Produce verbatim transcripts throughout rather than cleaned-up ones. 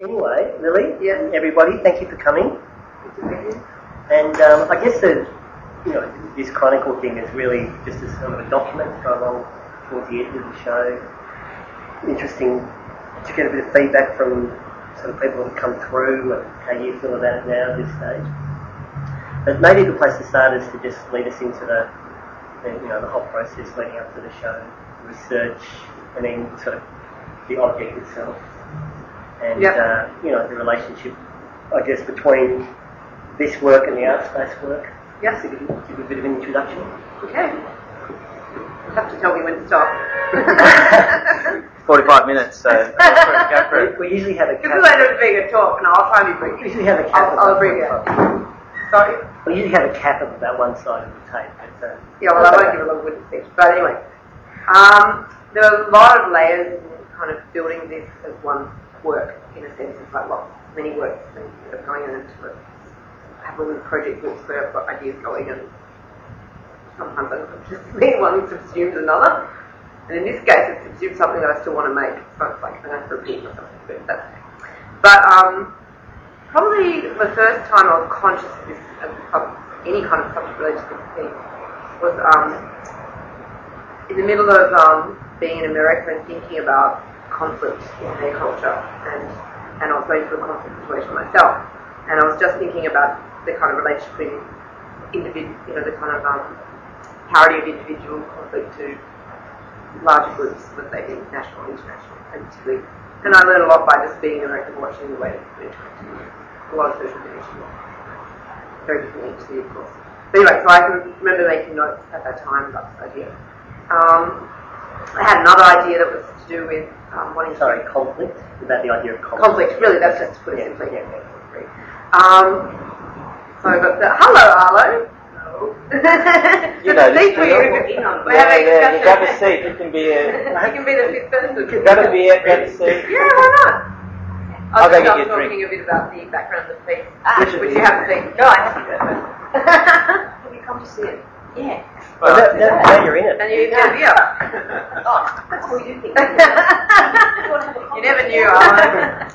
Anyway, Lily, yes. everybody, thank you for coming. And um, I guess the, you know, this chronicle thing is really just a sort of a document to go along towards the end of the show. Interesting to get a bit of feedback from sort of people that have come through and how you feel about it now at this stage. But maybe the place to start is to just lead us into the, the you know, the whole process leading up to the show, research, and then sort of the object itself. And, yep. uh, you know, the relationship, I guess, between this work and the art space work. Yes. Give, give a bit of an introduction. Okay. You'll have to tell me when to stop. forty-five minutes, so go for it. We, we usually have a cap. This is like a bigger talk, and I'll try and be brief. We usually have a cap. I'll, I'll bring it. Sorry? We usually have a cap of about one side of the tape. But, uh, yeah, well, I won't give a long-winded speech. But anyway, um, there are a lot of layers in kind of building this as one work, in a sense. It's like lots, many works that are going into it. I have little project groups where I've got ideas going, and sometimes unconsciously one subsumes another. And in this case, it subsumes something that I still want to make. So it's like I'm going to have to repeat myself a bit. That's okay. But um, probably the first time I was conscious of this, of any kind of subject related to this thing, was um, in the middle of um, being in America and thinking about conflict in their culture, and and I was going through a conflict situation myself, and I was just thinking about the kind of relationship between individual, you know, the kind of um, parity of individual conflict to larger groups, let's say national and international, and particularly. And I learned a lot by just being in America and watching the way it's interacting with a lot of social media, very different H D, of course. But anyway, so I can remember making notes at that time about this idea. Um, I had another idea that was to do with um, wanting Sorry, to... conflict? About the idea of conflict? Conflict, really, that's just to put it yeah, simply. Yeah, yeah. Um, so I've got the... Hello, Arlo. Hello. You know, Seat for you. Yeah, yeah, yeah, you grab a seat. You can be a... You can be the fifth person. Grab a beer, grab a seat. Yeah, why not? I'll go I'll get you a talking drink. a bit about the background of the piece, ah, which, which you haven't seen. No, I haven't seen that. Have you come to see it? Yeah. Well, Well, that, that, now you're in it. And you get a beer. Oh, that's all you think. You never knew, Alan.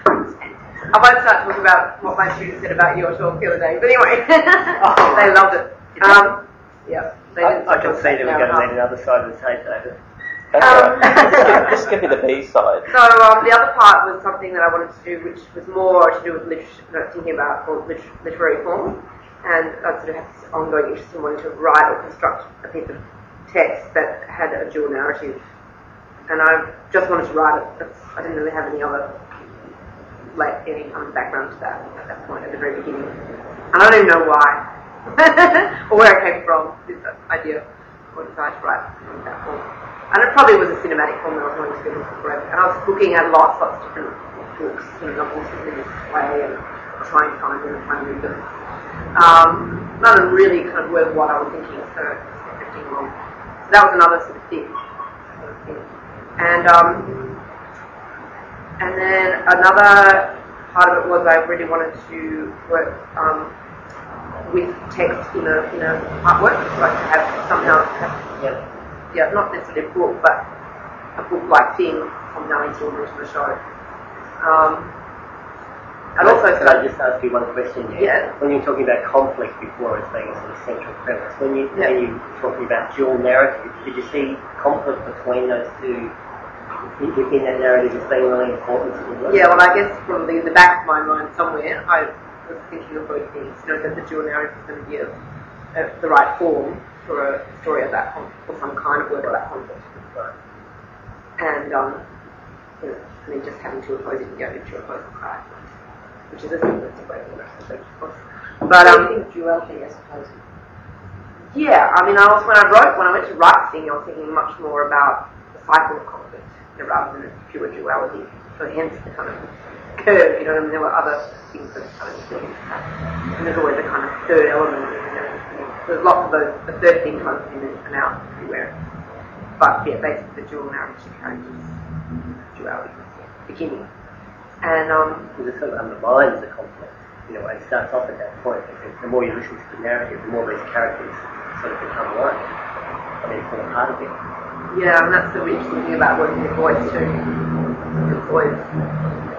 I won't start talking about what my students said about your talk the other day, but anyway, Oh. they loved it. Um, yeah, they I, didn't I can see that we're going to um, need another side of the tape, David. That's Um, all right. Just give me the B side. So um, the other part was something that I wanted to do, which was more to do with literature, you know, thinking about well, liter- literary form, and I sort of had this ongoing interest in wanting to write or construct a piece of text that had a dual narrative, and I just wanted to write it. That's, I didn't really have any other, like any kind of background to that at that point at the very beginning, and I don't even know why or where it came from. This idea or desire to write in that form. And it probably was a cinematic film that I was wanting to do this forever. And I was looking at lots, lots of different books and novels in this way and trying to find them and trying to read them. Um, none of them really kind of were what I was thinking, so it was drifting along. So that was another sort of thing. Sort of thing. And, um, and then another part of it was I really wanted to work um, with text in a, in a artwork, like to have somehow have, Yep. yeah, not necessarily a book, but a book-like thing somehow installed into the show. Um, and Can also, I, can I just ask you one question here? Yeah. When you're talking about conflict before as being a sort of central premise, when, you, Yeah. when you were talking about dual narrative, did you see conflict between those two in, in that narrative as being really important to the work? yeah, well, I guess probably in the back of my mind somewhere, I was thinking of both things. You know, that the dual narrative is going to be a, a, the right form for a story about conflict, or some kind of work about conflict. And, um, you know, I mean, just having two opposing, go into opposing sides, which is a simplistic way of looking, of course. But, um, I think duality as opposed to... yeah, I mean, I was, when I wrote, when I went to write the thing, I was thinking much more about the cycle of conflict, you know, rather than a pure duality. So hence the kind of curve, you know, I mean, there were other things that kind of things. And there's always a kind of third element, you know, there's lots of those, the third thing kind of in and out everywhere. But yeah, basically the dual narrative characters, duality, beginning. And, um... Because it sort of undermines the conflict. You know, it starts off at that point, because the more you listen to the narrative, the more these characters sort of become one. I mean, it's all part of it. Yeah, and that's the interesting thing about working with voice too. It's always,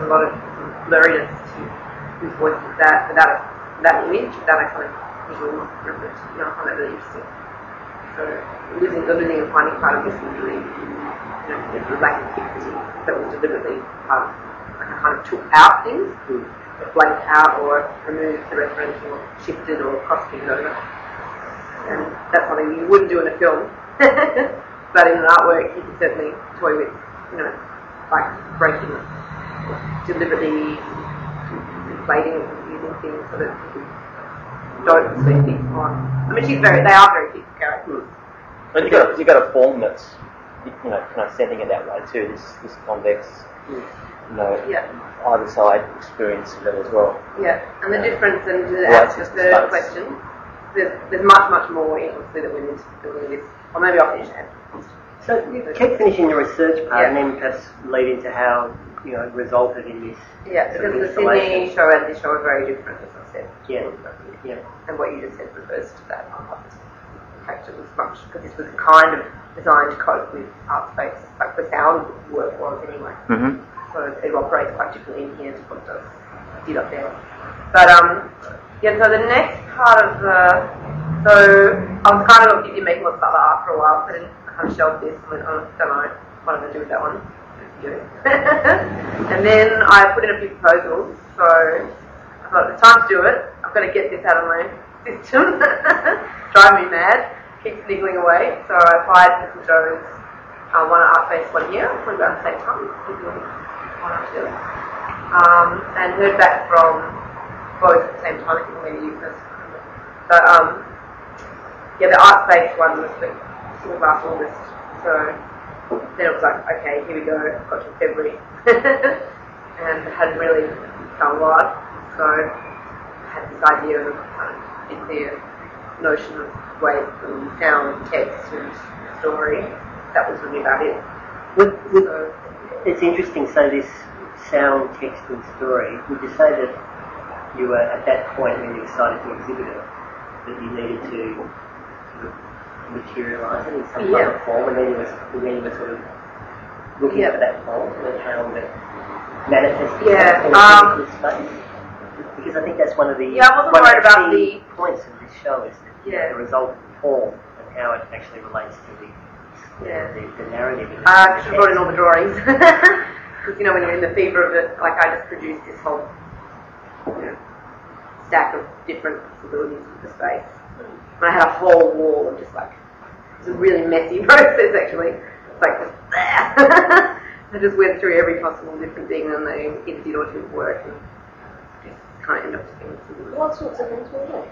a lot of blurriness to whose voice is that without a, that image, without a kind of visual reference. You know, I find that really interesting. So losing the losing and finding part of this was really, you know, the lack of fixity that was deliberately part of, like I kind of took out things, mm. or blanked out or removed the reference or shifted or cross-fitted over. And that's something you wouldn't do in a film. But in an artwork you can certainly toy with, you know, like breaking, deliberately inflating or confusing things so that people don't see things on. I mean, she's very, they are very deep characters. But you got you got a form that's, you know, kind of sending it that way too. This this convex, you know, yeah. either side experiencing it as well. Yeah, and the yeah. difference, and to yeah, answer the third question, there's there's much much more intimacy that went into building this. Or maybe I'll finish that. So you keep finishing your research part, yeah. and then perhaps lead into how, you know, it resulted in this. Yeah, because the Sydney show and this show are very different, as I said. Yeah. Yeah. And what you just said refers to that. In fact, it was much, because this was kind of designed to cope with art space, like the sound work was anyway. Mm-hmm. So it operates quite differently in here to what it does, did up there. But, um, yeah, so the next part of the, so I was kind of busy making lots of other art for a while, so I didn't kind of shelve this and went, oh, don't know what I'm going to do with that one. And then I put in a few proposals, so I thought it's time to do it. I've got to get this out of my system. Drive me mad. Keep niggling away. So I applied for some shows, uh, one at Artface one year, probably about the same time, one or two, um, and heard back from both at the same time. I think maybe you first. But um, yeah, the Artface one was the sort of last August. So then it was like, okay, here we go. Got to February, and I hadn't really done a lot. So I had this idea of kind of in the notion of weight and sound, text, and story. That was really about it. With, with, so, it's interesting. So this sound, text, and story. Would you say that you were at that point when you decided to exhibit it, that you needed to sort of materialise it in some yeah. kind of form, and then you were, and then you were sort of looking yeah. for that form and then how that manifests yeah. in um, a physical space? Because I think that's one of the yeah, I wasn't one worried of the about key the points of this show is that yeah. the resultant form and how it actually relates to the yeah. the, the narrative. And uh, I should have brought in all the drawings. Because, you know, when you're in the fever of it, like I just produced this whole, you know, stack of different possibilities of the space. And I had a whole wall of just like, it was a really messy process actually. It's like just, I just went through every possible different thing and they it did or didn't work and just kind of ended up doing something. What sorts of things were they?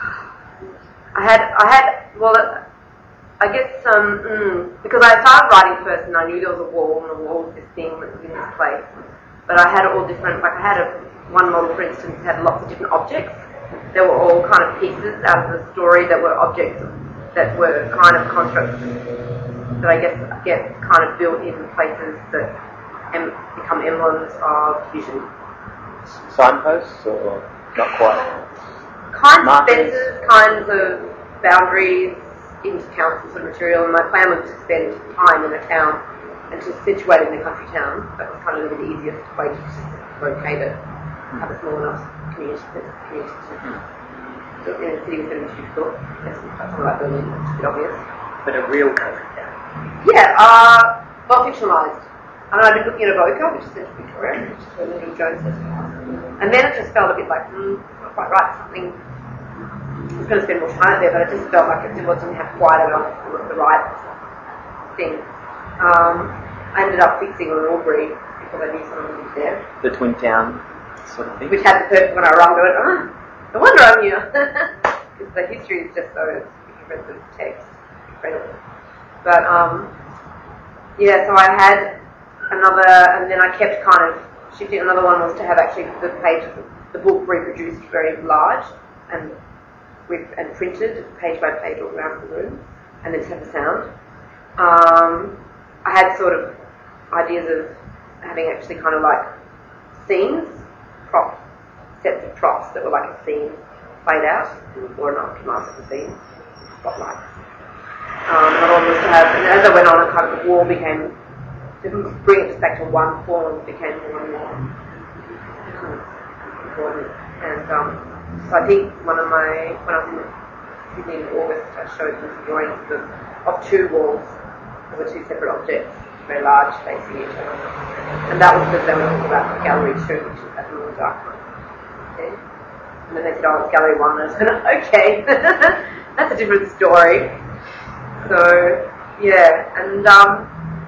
I had, I had, well, I guess, um, mm, because I started writing first and I knew there was a wall and the wall was this thing that was in this place. But I had all different, like I had a, one model for instance had lots of different objects. They were all kind of pieces out of the story that were objects that were kind of constructs that I guess get kind of built in places that em- become emblems of vision. Signposts or not quite? Kinds Markers. of fences, kinds of boundaries, into council sort of material, and my plan was to spend time in a town and to situate in a country town. That was kind of the easiest way to just locate it, have a small enough community, community to, in a city within a difficult. That's something like Berlin, it's a bit obvious. But a real country town. Yeah, uh, well fictionalised. I mean, I've been looking at Avoca, which is Central Victoria, which is where Lyndon Jones lives. And then it just felt a bit like, hmm, it's not quite right, something. I was going to spend more time there, but it just felt like it wasn't have quite enough the right thing. Um, I ended up fixing on Albury because I knew someone who lived there. The Twin Town sort of thing? Which had the perfect, when I arrived, I went, oh, no wonder I'm here. Because the history is just so, if you read the text, incredible. But, um, yeah, so I had another, and then I kept kind of shifting. Another one was to have actually the pages, the book reproduced very large and with and printed page by page all around the room, and then to have the sound. Um, I had sort of ideas of having actually kind of like scenes, prop sets of props that were like a scene played out, or an aftermath of the scene, spotlights. Um, and I was to have, and as I went on, kind of the wall became, to bring it back to one form, became more and more important. And um, so I think one of my, when I was in Sydney in August, I showed them some drawings of, of two walls that were two separate objects, very large, facing each other. And that was because they were talking about gallery two, which is that little dark one. Okay? And then they said, oh, it's gallery one. And I said, okay, that's a different story. So, yeah, and um,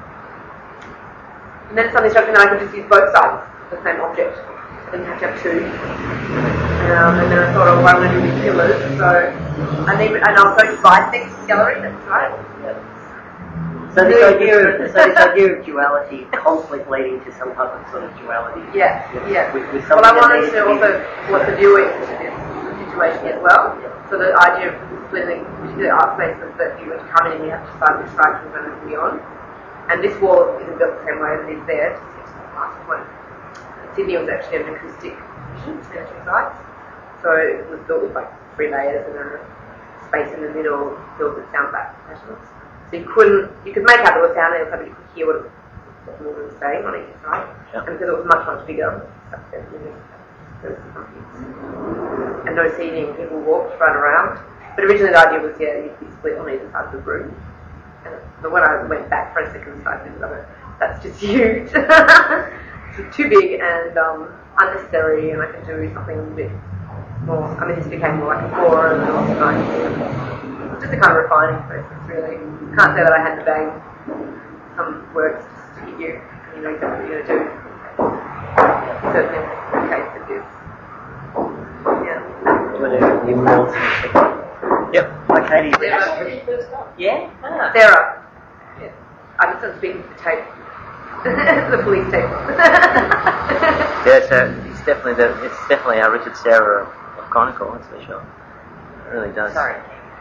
and then suddenly struck me that I could just use both sides of the same object. I didn't have to have two. Um, and then I thought, oh, well, I'm going to do these pillars. So, I need, and I was going to bisect gallery, that's right. Yeah. So this idea of so this idea of duality, conflict leading to some type of sort of duality. Yeah, yeah. With, with well, I wanted to to also what the viewing to this situation as well. So the idea of splitting particular art spaces that you would come in and you have to decide which side you're going to be on. And this wall isn't built the same way as it is there. It's the last one. Sydney was actually an acoustic vision, between two sides. So it was built with like three layers and then a space in the middle filled with sound back patterns. So you couldn't, you could make out there was sound and you could hear what, it, what the woman was saying on each side. Yep. And because it was much, much bigger, there was some and no seating, people walked, ran around. But originally the idea was, yeah, you'd be split on either side of the room. And, but when I went back for a second side visit, I went, that's just huge. It's too big and um, unnecessary, and I can do something a bit more. I mean, this became more like a forum and lots of nice. Just a kind of refining process, really. Can't say that I had to bang some words just to hit you, and you know exactly what you're going to do. Certainly the case of this. Yeah. Do you want to give more to the Yep. Okay. Sarah. Yeah. Ah. Sarah. Yeah. I'm just speaking to the tape. The police tape. Yeah, so it's definitely the it's definitely our Richard Serra of, of Chronicle, that's for sure. It really does. Sorry.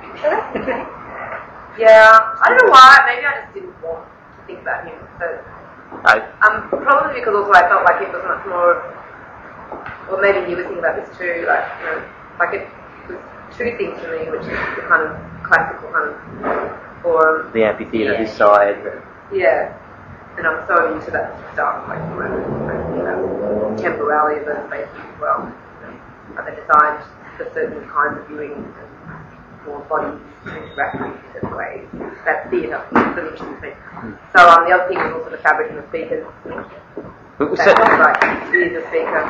Yeah, I don't know why. Maybe I just didn't want to think about him. But No. um, probably because also I felt like it was much more. Well, maybe he was thinking about this too. Like, you know, like it was two things for me, which is the kind of classical kind of forum. The amphitheatre Yeah. this side. Yeah. And I'm so into that stuff, like, you know, temporality of those spaces as well. Like they designed for certain kinds of viewing and for bodies to interact with in certain ways. That theatre that interests me. So um, the other thing is also the fabric and the speakers. That's right. He is a speaker.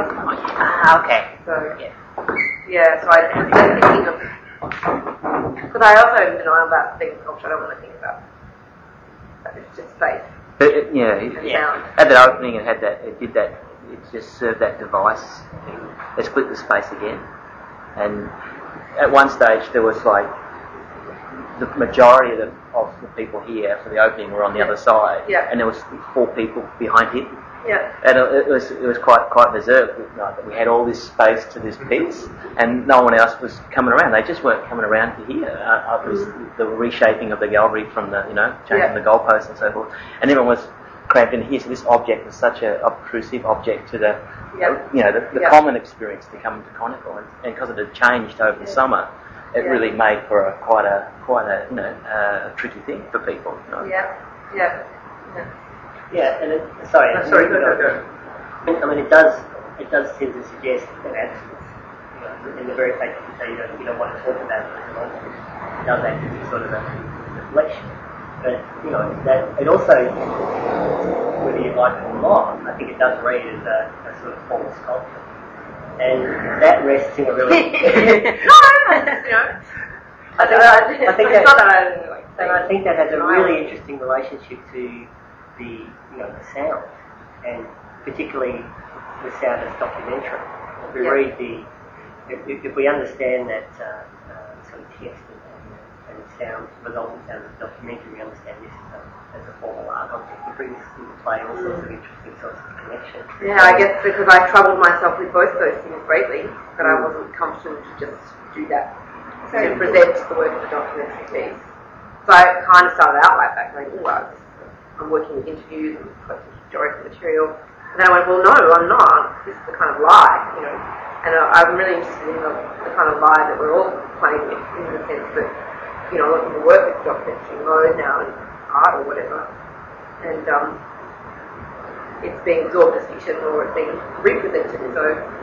Ah, okay. So yeah, yeah. So I was thinking of because I also am in denial about things which I don't want to think about. But it's just space. But it, yeah, it, yeah. At that opening, it had that. It did that. It just served that device. They split the space again, and at one stage there was like the majority of the, of the people here for the opening were on the yeah. other side, yeah. and there was four people behind him. Yeah. And it, it was it was quite quite berserk. Like, that we had all this space to this piece, and no one else was coming around. They just weren't coming around to here. Uh, it was mm. the reshaping of the gallery from the you know changing yeah. the goalposts and so forth, and everyone was cramped in here. So this object was such an obtrusive object to the yep. you know the, the yep. common experience to come to Chronicle, and because it had changed over the summer, it yeah. really made for a quite a quite a you know uh, tricky thing for people. You know? Yeah. Yeah. Yeah. Yeah, and it, sorry, oh, sorry, go, go, go. I mean, it does, it does tend to suggest an absence, you know, in the very fact that you say you don't, you don't want to talk about it as an object. It does act as sort of a reflection. But, you know, that, it also, whether you like it or not, I think it does read as a, a sort of form of sculpture. And that rests in a really... no, you know. I think, I, I think that, not that I, like, and I think that has a really interesting relationship to the, you know, the sound, and particularly the sound as documentary. If we yeah. read the, if, if we understand that uh, uh, sort of text and, and sound, resulting sound as documentary, we understand this as a, as a formal art object. It brings into play all sorts of interesting sorts of connections. Yeah, I guess because I troubled myself with both those things greatly, that I wasn't comfortable to just do that. So to present the work of the documentary piece. So I kind of started out like that, going, oh, wow, I'm working with interviews and collecting historical material. And then I went, well, no, I'm not. This is the kind of lie, you know. And uh, I'm really interested in the, the kind of lie that we're all playing with, in the sense that, you know, a lot of people work with documentary mode now and art or whatever. And um, it's being absorbed as fiction or it's being represented. So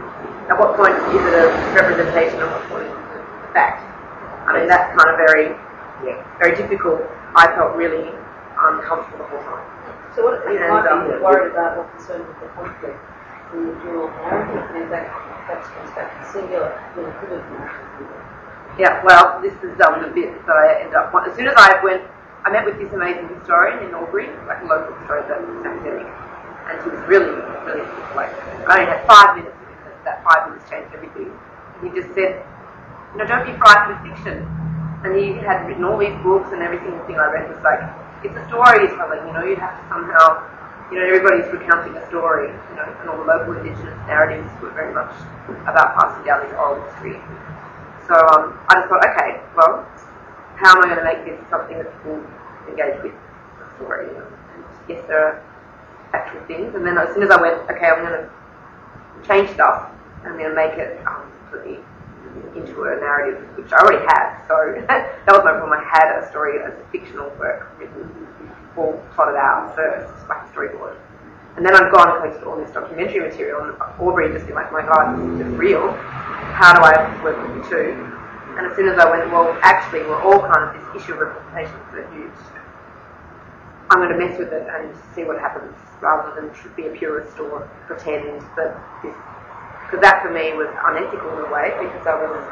at what point is it a representation and what point is it a fact? I mean, that's kind of very, Yeah. very difficult. I felt really uncomfortable the whole time. So what you And, might um, be worried about or concerned with the conflict in the dual narrative, and that perhaps comes back to singular, you know, could have Yeah, well, this is um, the bit that I ended up. As soon as I went, I met with this amazing historian in Albury, like a local historian that was academic, and he was really, really like. I only had five minutes with him. That five minutes changed everything. He just said, "You know, don't be frightened of fiction." And he had written all these books, and every single thing I read was like, "It's a storytelling. You know, you have to somehow." You know, everybody's recounting a story, you know, and all the local indigenous narratives were very much about passing down this oral history. So um, I just thought, okay, well, how am I going to make this something that people engage with a story? You know? And yes, there are factual things, and then as soon as I went, okay, I'm going to change stuff, I'm going to make it um, completely into a narrative, which I already had. So that was my problem. I had a story as a fictional work written, all plotted out first, like a storyboard. And then I've gone and collected all this documentary material, and Aubrey just been like, my God, this is just real. How do I work with the two? And as soon as I went, well, actually, we're all kind of this issue of representation is so huge. I'm going to mess with it and see what happens, rather than be a purist or pretend that this. Because that for me was unethical in a way, because I was.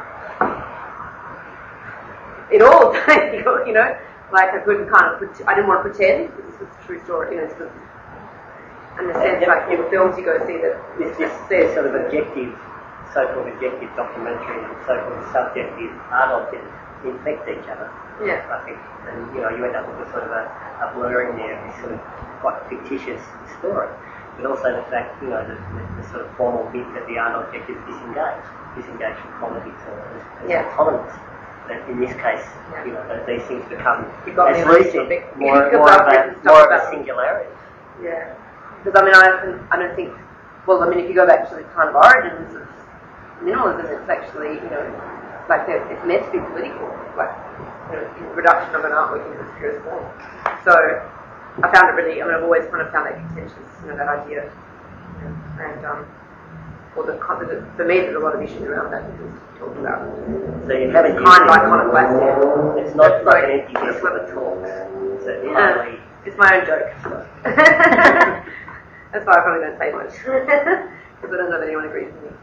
It all was unethical, you know? Like I couldn't kind of. I didn't want to pretend this was a true story, you know. Sort of, in the sense, like in films, you go see that This, this, this sort of objective, so-called objective documentary and so-called subjective art objects infect each other. Yeah. I think, and you know, you end up with a sort of a, a blurring there, this sort of quite fictitious story, but also the fact, you know, the, the, the sort of formal myth that the art object is disengaged, disengaged from politics or as, as Yeah. autonomous. But in this case, Yeah. you know, that these things become, You got as me Lou on said, topic. more, Because more I've of a, written stuff more of about a singularity. Yeah. Because I mean, I, I don't think. Well, I mean, if you go back to the kind of origins of minimalism, it's actually, you know, like it's meant to be political, like you know, the reduction of an artwork into its purest form. So I found it really. I mean, I've always kind of found that contentious, you know, that idea. You know, and um, well, the, the for me, there's a lot of issues around that that we've talked about. So you haven't Kind of used it. iconoclastic. It's not It's like like an empty it's vessel like that talks. It's a Yeah. highly. It's my own joke. That's why I probably don't say much. Because I don't know if anyone agrees with me.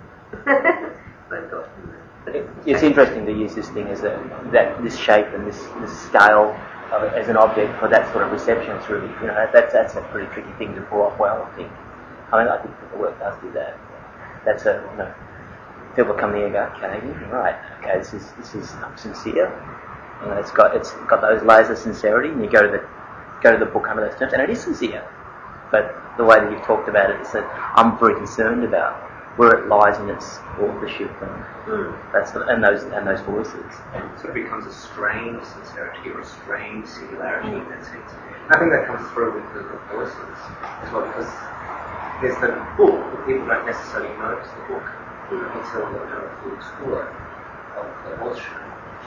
But God. It, it's interesting to use this thing as a, that this shape and this, this scale of it as an object for that sort of reception. It's really, you know, that's that's a pretty tricky thing to pull off well, I think. I mean, I think that the work does do that. That's a, you know, people come here and go, okay, right, okay, this is this is sincere. You know, it's got it's got those layers of sincerity, and you go to the go to the book under those terms, and it is sincere. But the way that you've talked about it is that I'm very concerned about where it lies in its authorship and Mm. that's the, and those and those voices. So it becomes a strange sincerity or a strange singularity in that sense. And I think that comes through with the, the voices as well, because there's the book, but people don't necessarily notice the book Mm. until they've done a full tour of the horse show.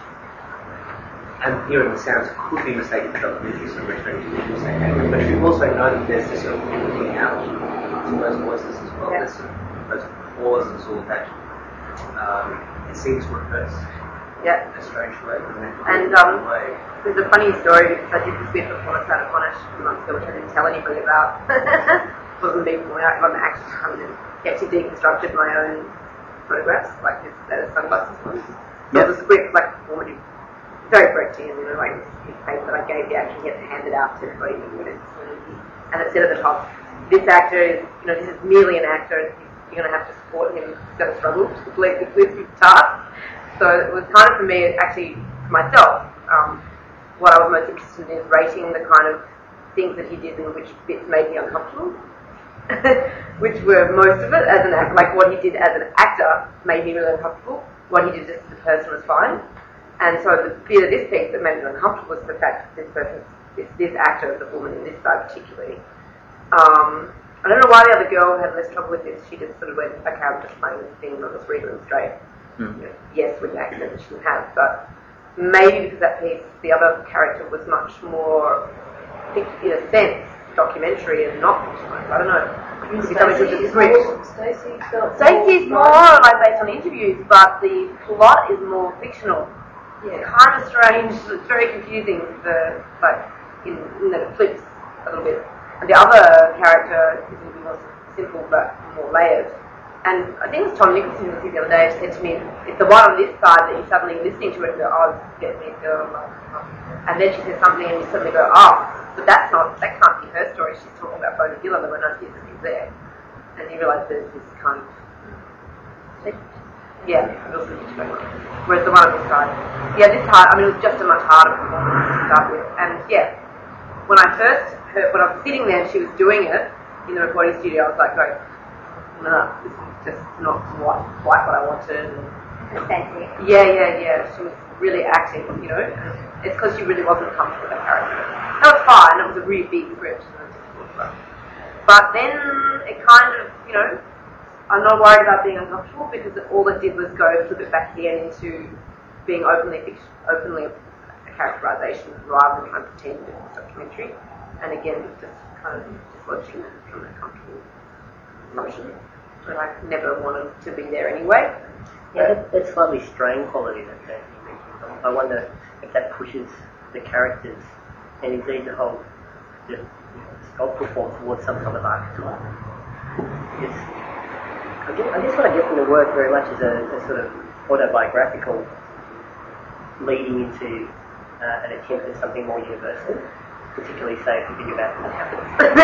And hearing the sounds could be mistaken for documentary, so retroactively say that. But you also know that there's this sort of looking out to those voices as well. Yeah. There's sort of those pauses or that um, it seems to rehearse Yeah. in a strange way. And um, there's a funny story because I did this bit before I started Monash a few months ago, which I didn't tell anybody about. It wasn't big for me. I wasn't actually coming and actually deconstructed my own photographs, like this uh, sunglasses ones. So it was a script, like formative, very Brechtian, you know, like this paper that I gave the actor, he had to hand it out to everybody who knew it. And it said at the top, this actor is, you know, this is merely an actor. You're going to have to support him. He's going to struggle to complete this list of tasks. So it was kind of for me, actually, for myself, um, what I was most interested in is rating the kind of things that he did and which bits made me uncomfortable. Which were most of it as an act, like what he did as an actor made me really uncomfortable. What he did just as a person was fine. And so the bit of this piece that made me uncomfortable was the fact that this person, this, this actor, the woman in this side particularly, um, I don't know why the other girl had less trouble with this. She just sort of went, okay, I'm just playing this thing, I'll just read them straight. Mm. You know, yes, with the accent that she has, but maybe because that piece, the other character was much more, in a sense, documentary and not fictionalized. I don't know. If you tell me to the script. Stacey felt Stacey's more like based on interviews, but the plot is more fictional. Yeah. Kind of strange. It's very confusing. The like in, in that it flips a little bit. And the other character is a little more simple but more layered. And I think it was Tom Nicholson who the other day said to me, it's the one on this side that you're suddenly listening to it and go, oh, this is getting me, girl. And then she says something and you suddenly go, oh, but that's not, that can't be her story. She's talking about Bona Gilla, there were no kids there. And you realise there's this kind of, yeah, real switch going on. Whereas the one on this side, yeah, this hard, I mean, it was just a much harder performance to start with. And yeah, when I first heard, when I was sitting there and she was doing it in the recording studio, I was like, going, no, this is just not quite, quite what I wanted. Authentic. Yeah, yeah, yeah. She was really acting, you know. And it's because she really wasn't comfortable with that character. That was fine. It was a really big script. But then it kind of, you know, I'm not worried about being uncomfortable because all it did was go flip it back again into being openly openly a characterization rather than trying to pretend it was a documentary. And again, just kind of dislodging it from a comfortable assumption. But I never wanted to be there anyway. Yeah, that, that slightly strained quality that that you mentioned. I wonder if that pushes the characters and indeed the whole the, you know, sculptural form towards some sort of archetype. It's, I, guess, I guess what I get from the work very much is a, a sort of autobiographical leading into uh, an attempt at something more universal. Particularly, say, if you think about what happens.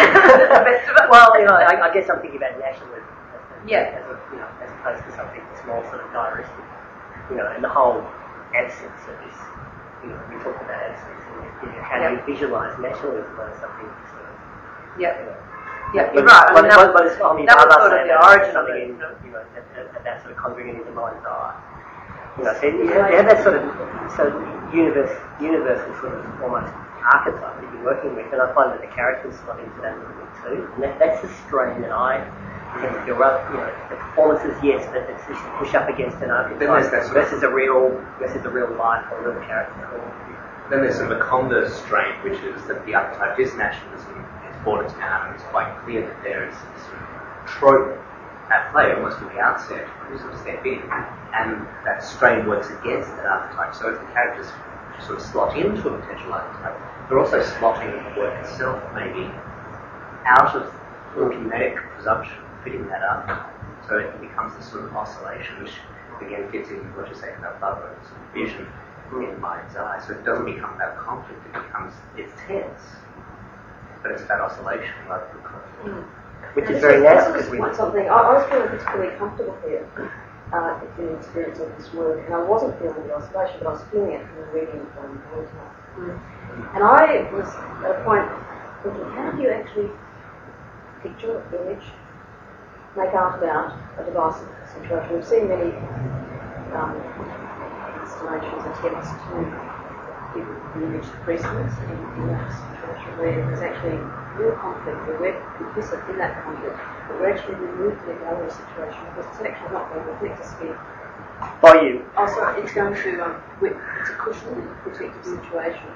Well, you know, I, I guess I'm thinking about nationalism. Yeah. As, a, you know, as opposed to something that's more sort of diaristic. You know, and the whole absence of this, you know, we talked about absence, and you know, how do you visualise nationalism as something sort of, yeah. you know, Yeah, you're right. I mean, that, but it's, I mean, that was Baba sort of saying the that origin of something it. in, you know, that, that, that sort of conjuring it into the mind's eye. You know, so you have, you have that sort of, sort of universe, universal sort of almost archetype that you're working with, and I find that the characters slot into that a little bit too. And that, that's the strain that I tend to feel up. You know, the performances, yes, but it's just push up against an archetype versus a real, versus a real life or real character. Or, then there's sort of a converse strain, which is that the archetype is nationalism, it's brought to town, and it's quite clear that there is this sort of trope at play almost from the outset when you sort of step in, and that strain works against that archetype. So if the characters sort of slot into a potential archetype, they're also slotting the work itself maybe out of the kinetic presumption of fitting that archetype. So it becomes this sort of oscillation, which again fits in what you're saying about Barbara's sort of vision in the mind's eye. So it doesn't become about conflict, it becomes, it's tense, but it's about oscillation rather than conflict. Mm. which now is very was, now This because we. was something, I, I was feeling particularly comfortable here uh, in the experience of this work, and I wasn't feeling the oscillation, but I was feeling it from the reading from the original. Mm. And I was at a point thinking, how do you actually picture, image, make art about a divisive situation? We've seen many um, installations, attempts to give the image the precedence in, in that situation where there's actually real conflict, where we're complicit in that conflict, but we're actually removed from the gallery situation because it's actually not going to reflect us here. By you. Oh, sorry, it's going to, um, it's a cushion and a protective situation.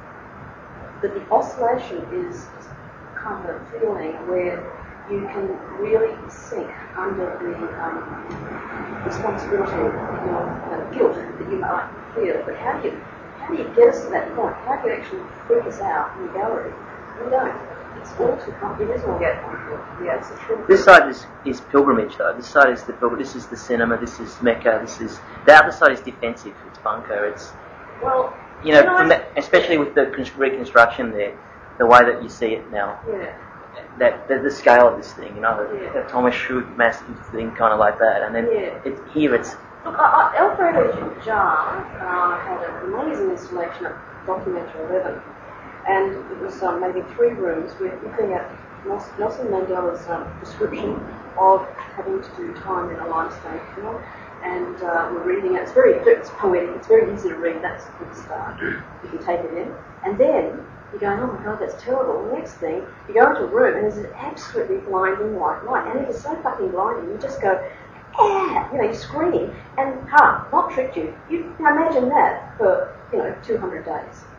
But the oscillation is kind of a feeling where you can really sink under the um, responsibility, you know, uh, guilt that you might feel. But how do you how do you get us to that point? How do you actually freak us out in the gallery? We don't. It's all too comfortable. It is all Yeah. comfortable. Yeah. It's the truth. This side is, is pilgrimage, though. This side is the pilgrim. This is the cinema. This is Mecca. This is the other side is defensive. It's bunker. It's Well, you know, when from I- that, especially with the con- reconstruction there, the way that you see it now. Yeah. That the, the scale of this thing, you know, the, Yeah. the Thomas Schuh massive thing, kind of like that, and then Yeah. it's here. It's Look, I, I, Alfredo Jar uh, had an amazing installation at Documentary eleven, and it was um, maybe three rooms. We're looking at Nelson Mandela's um, description of having to do time in a limestone kiln, and uh, we're reading it. It's very, it's poetic. It's very easy to read. That's a good start if you take it in, and then you're going, oh my God, that's terrible. The next thing, you go into a room and there's an absolutely blinding white light, and it is so fucking blinding. You just go, ah, you know, you scream, and ha, not tricked you. You can imagine that for, you know, two hundred days.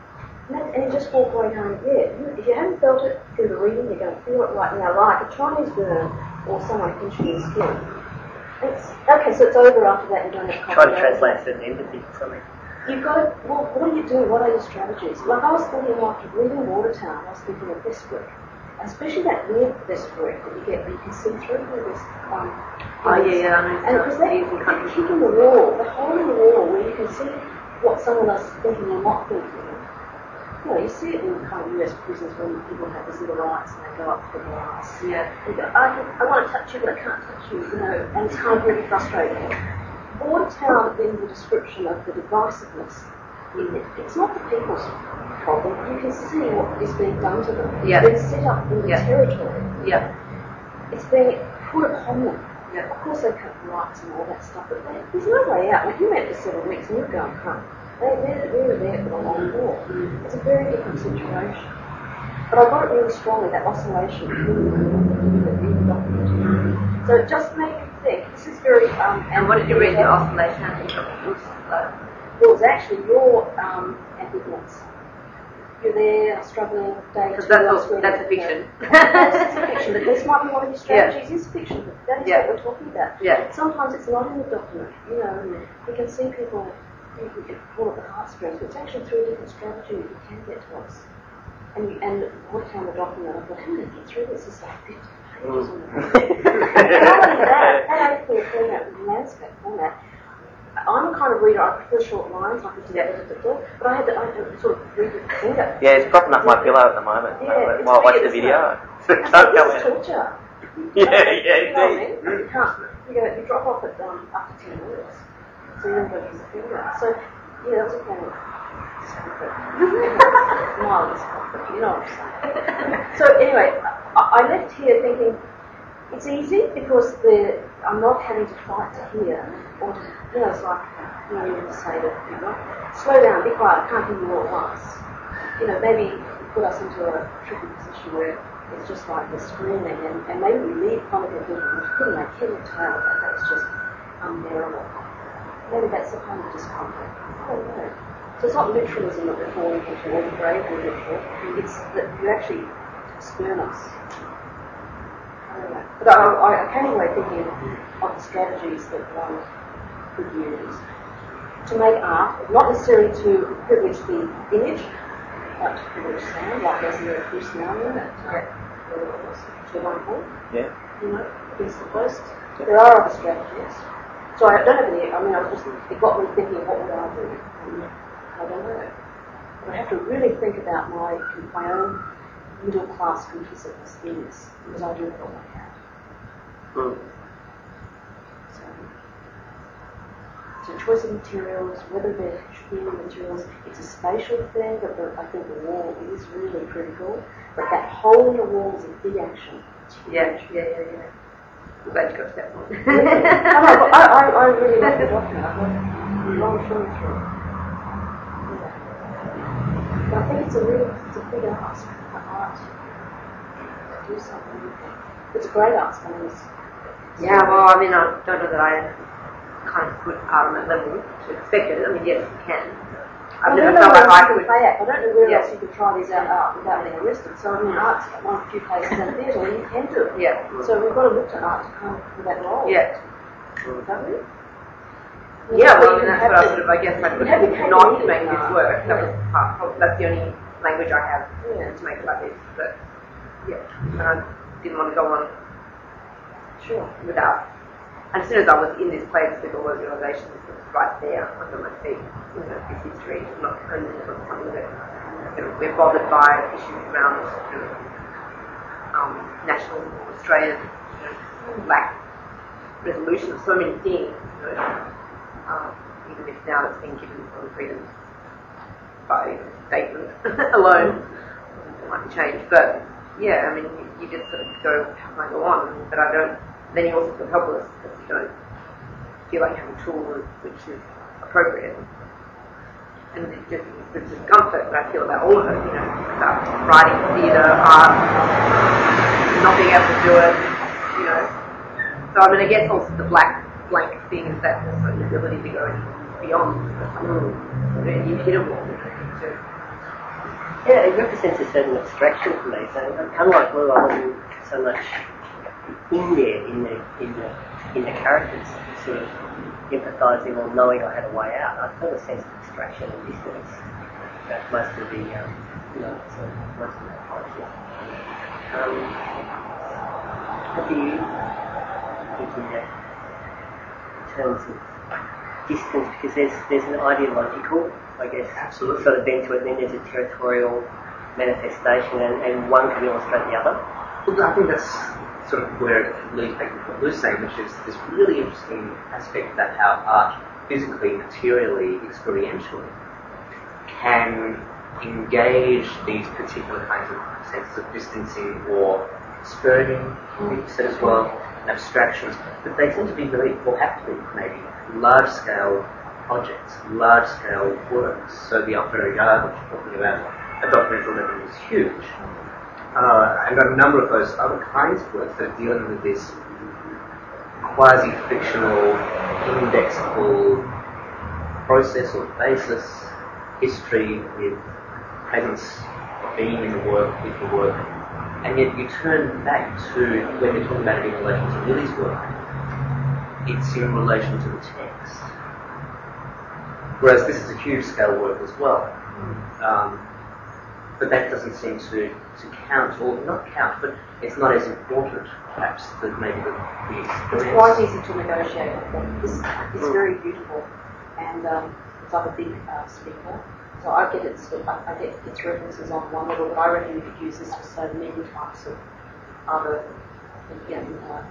And, that, and you just walk away going, yeah, if you haven't felt it through the reading, you're going to feel it right now, like a Chinese burn or someone pinching your skin. It's, okay, so it's over after that, you don't have to Try to translate certain empathy or something. You've got to, well, what do you do? What are your strategies? Like I was thinking, like reading Watertown, I was thinking of this work. And especially that weird this work that you get, you can see through this. Um, oh, yeah, yeah, I mean, and because that, that kick in the wall, the hole in the wall where you can see what someone else is thinking or not thinking. You know, you see it in kind of U S prisons when people have these little rights and they go up for the rights. Yeah. You go, I, can, I want to touch you, but I can't touch you, you know, and it's kind of really frustrating. Watertown, in the description of the divisiveness, it's not the people's problem. You can see what is being done to them. Yeah. It's being set up in the Yeah. territory. Yeah. It's being put upon them. Yeah. Of course they cut rights and all that stuff, but they, there's no way out. Like you went for seven weeks and you're going home. They, they're, they're there for the long haul. It's a very different situation. But I got it really strongly, that oscillation in the, in the document. So it just made me think, this is very... Um, And what did you read the oscillation? It was actually your um, ambivalence. You're there, struggling, day Because two, that's, last also, week, that's a you fiction. know. That's a fiction, but this might be one of your strategies, Yeah. is fiction. But that is Yeah. what we're talking about. Yeah. Sometimes it's not in the document. You know, you can see people, you can call it the heartstrings, but it's actually through a different strategy that you can get to us. And, you, and what time the document, I thought, how many get through this? It's like fifty pages on the page. Not only that, that A four format with landscape format, I'm the kind of reader, I prefer short lines, I can do that, but I had to, I had to sort of read with the finger. Yeah, it's propping up my pillow at the moment Yeah, while I watch weird, the video. So It's can't like, come this is in. torture. Yeah, yeah, You know what I mean? indeed. You can't, you, go, you drop off at um, after ten minutes, so you don't go to the finger. So, yeah, that was a kind of mild, you know what I'm saying. So anyway, I, I left here thinking, it's easy because the, I'm not having to fight to hear, or to, you know, it's like, you know, you say to people, slow down, be quiet, I can't hear you all at once. You know, maybe put us into a tricky position where it's just like we're screaming, and, and maybe we leave comic and thinking, we couldn't make head or tail of that, that was just unbearable. Maybe that's the kind of discomfort. I don't know. So it's not literalism that we're falling into, or bravely literal, it's that you actually spurn us. But I, I came away thinking of the strategies that one could use to make art, not necessarily to privilege the image, but to privilege sound, like there's the Bruce Nauman at to one point, Yeah. you know, against the post. There are other strategies. So I don't have any, I mean, I was just, it got me thinking, what would I do? And I don't know. But I have to really think about my, my own middle class complicitness in this, because I do it all I can. Mm. So, so choice of materials, whether there should be any materials, it's a spatial thing, but the, I think the wall is really critical. But that hole in the wall is a big action. Yeah, yeah, yeah, yeah. I'm glad you got to that point. Yeah. I, know, but I, I, I really like the document. I like it long through and through. Yeah. But I think it's a really, it's a big ask for art to do something with it. It's a great ask. I mean, it's, Yeah, well, I mean, I don't know that I kind of put art on that level to expect it. I mean, yes, you can. I've I never don't know felt where like I else you could. can play it. I don't know where Yeah. else you could try these out, out without being arrested. So, I mean, art's one of the few places in theatre where you can do it. Yeah. So we've got to look to art to kind of for that role. Yeah. Don't we? Yeah, well, I mean, that's what I sort of, I guess, I could have your cake not and eat make it, this uh, work. That yeah. was part, probably, that's the only language I have Yeah. to make about this. But, yeah, and I didn't want to go on Sure. without. And as soon as I was in this place with all those realizations, it was right there under my feet. You know, this history, not only was something that you know, we're bothered by issues around you know, um, national Australian you know, lack resolution of so many things. You know, um, even if now it's been given some freedom by statement alone, it might change. But yeah, I mean, you, you just sort of go, how can I go on? But I don't. Then you also feel helpless because you don't feel like you have a tool which is appropriate. And it's just the discomfort that I feel about all of it, you know, about writing, theatre, art, not being able to do it, you know. So I mean, I guess also the black blank thing is that also the ability to go beyond. Mm. You know, you hit a wall, you know, to Yeah, it represents a certain abstraction for me. So unlike Lou, I wasn't so much in there in the in the in the characters, sort of empathising or knowing I had a way out. I felt a sense of abstraction and distance about most of the um, you know, sort of most of that process. Um, what do you think in that in terms of distance? Because there's there's an ideological, I guess, Absolutely. sort of bent to it, and then there's a territorial manifestation, and, and one can illustrate the other. Well, I think that's sort of where it leads back to what Lou's saying, which is this really interesting aspect about how art physically, materially, experientially can engage these particular kinds of senses of distancing or skirting, you said as well, and abstractions, but they tend to be very, or have to be maybe, large-scale projects, large-scale works. So the opera yard, which you're talking about, at documentary level is huge. Uh, and a number of those other kinds of works that are dealing with this quasi-fictional, indexable process or basis, history with presence, being in the work, with the work, and yet you turn back to, when you're talking about it in relation to Lily's work, it's in relation to the text. Whereas this is a huge scale work as well. Um, but that doesn't seem to, to count, or not count, but it's not as important, perhaps, that maybe the, the experience. It's quite easy to negotiate. I think. This is very beautiful, and um, it's like a big uh, speaker. So I get it. I get its references on one level, but I reckon you could use this for so many types of other, you know, uh,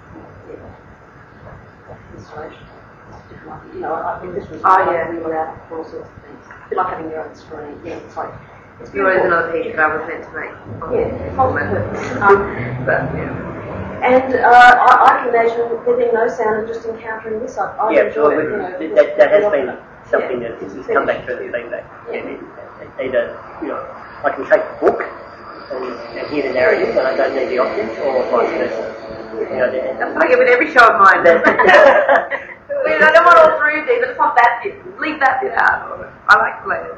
yeah, installations. You know, I think this was oh, like yeah. we were out for all sorts of things. A bit like having your own screen. Yeah, it's like it's There was beautiful. another piece that I was meant to make. Yeah, it's multi-purpose. Um, but yeah. And uh, I, I can imagine there being no sound and just encountering this. I, I Yeah, enjoy sure. it. You know, that, that has been yeah. something Yeah. that has come back through the feedback. Yeah. Yeah. Either, you know, I can take the book and, and hear the narrative, and I don't need the object, or vice versa. You know, That's what I get with every show of mine. I don't want all three of these. I just want that bit. Leave that bit out. I like the layers.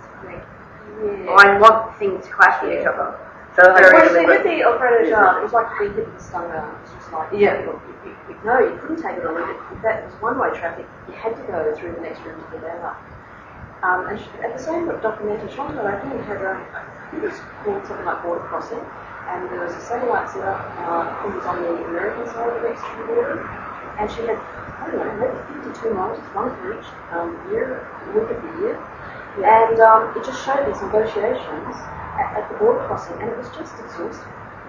Yeah. Or I want things to clash with each other. So I Well, really see, with the operator yeah. jar, it was like being hit with a stun gun. It was just like, Yeah. You, you, you, no, you couldn't take it or leave it. That was one-way traffic. You had to go through the next room to get out. Um, and she, at the same documentary, Chantal Aitken had a, I think it was called something like Border Crossing, and there was a satellite setup uh, that was on the American side of the Mexican border, and she had, I don't know, maybe fifty-two monitors, one for each um, year, week of the year, and um, it just showed these negotiations at, at the border crossing, and it was just exhausting.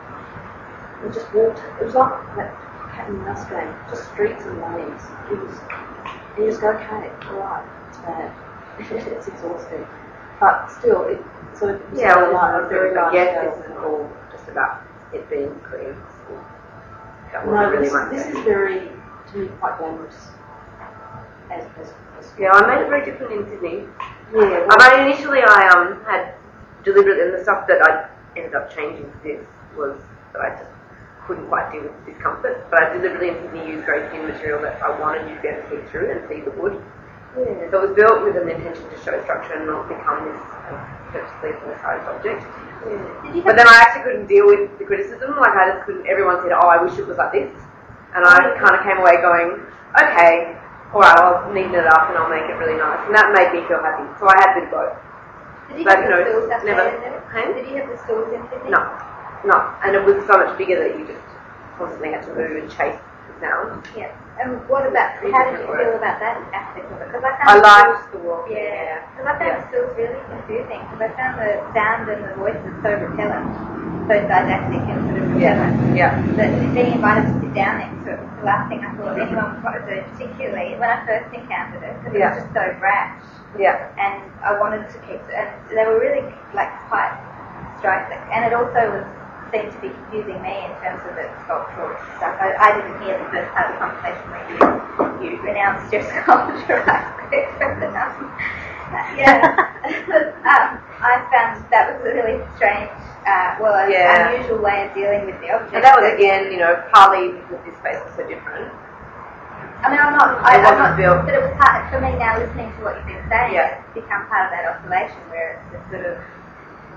We just walked, it was like that cat and mouse game, just streets and lanes. It was, and you just go, okay, alright, it's bad. It's exhausting. But still, it sort of, Yeah, well, like a very large yes, scale. this isn't all just about it being clean. That No, wasn't really this, my this thing. is very, to me, quite glamorous. As, as, as Yeah, I made it very different in Sydney. Yeah, I mean, initially I um had deliberately, and the stuff that I ended up changing for this was that I just couldn't quite deal with the discomfort. But I deliberately in Sydney used very thin material that I wanted you to be able to see through and see the wood. Yeah. So it was built with an intention to show structure and not become this uh, purposely politicized object. Yeah. But then I actually couldn't deal with the criticism. Like I just couldn't. Everyone said, "Oh, I wish it was like this," and I kind of came away going, "Okay, all right, I'll neaten it up and I'll make it really nice," and that made me feel happy. So I had a bit of both. Did you But have no, the stools up never. there in there? Hey? Did you have the stools in there? No, no, and it was so much bigger that you just constantly had to move and chase the sound. Yeah. And what about, how did you feel about that aspect of it? Because I found I the liked stools- the walk. Yeah, because I found Yeah. the stools really confusing because I found the sound and the voices so repellent, so didactic and sort of repellent. Yeah. That being invited to sit down next to it was the last thing I thought anyone would want to do, particularly when I first encountered it, because Yeah. it was just so brash. Yeah. And I wanted to keep, and they were really like quite striking, and it also was seemed to be confusing me in terms of the sculptural stuff. I, I didn't hear the first part of the conversation where you you renounced your sculpture aspect, but um, yeah, um, I found that was a really strange, uh, well, an Yeah. unusual way of dealing with the object. And that was again, you know, partly because this space was so different. I mean, I'm not, I, It I'm wasn't not, built. but it was part, for me now listening to what you've been saying, Yeah. it's become part of that oscillation where it's just sort of,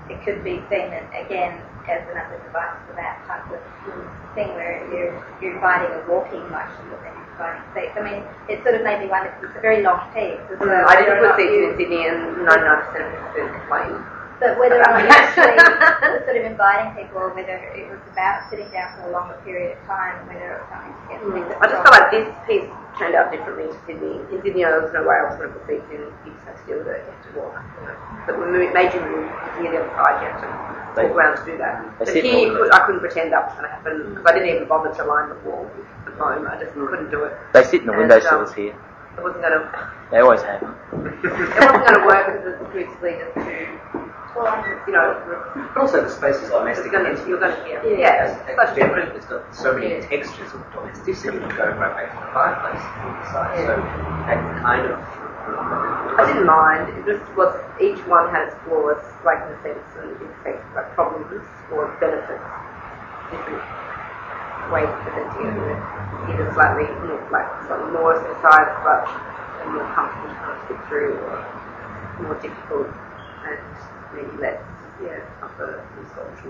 it could be seen as, again as another device for that type of thing where you're, you're inviting a walking motion but then you're inviting seats. I mean, it sort of made me wonder, because it's a very long piece. So mm, I didn't put seats in Sydney and ninety-nine percent of the students complained. But whether it was actually was sort of inviting people, or whether it was about sitting down for a longer period of time, whether it was something to get mm. things I just felt like this piece turned out differently to Sydney. In Sydney, there was no way I was going to put seats in. You just have to deal with it. You have to walk. You know. But when we made you move near the other side, you have to walk around to do that. But here, I couldn't pretend that was going to happen, because I didn't even bother to line the wall with the foam. I just couldn't do it. They sit in the windowsills um, here. It wasn't going to... They always have. It wasn't going to work because it's acoustically just too... Well, you know, but also the space is domestic. Gonna, you're going to hear. Yeah, yeah, it's such different. It's got so many textures of domesticity going right back to the fireplace on the side. So that kind of. I didn't mind. It just was each one had its flaws, like in the sense and effects, like problems or benefits, different ways of presenting it. Either slightly more, like slightly more aside, but more comfortable to kind of sit through, or more difficult and maybe less, yeah, upper responsive.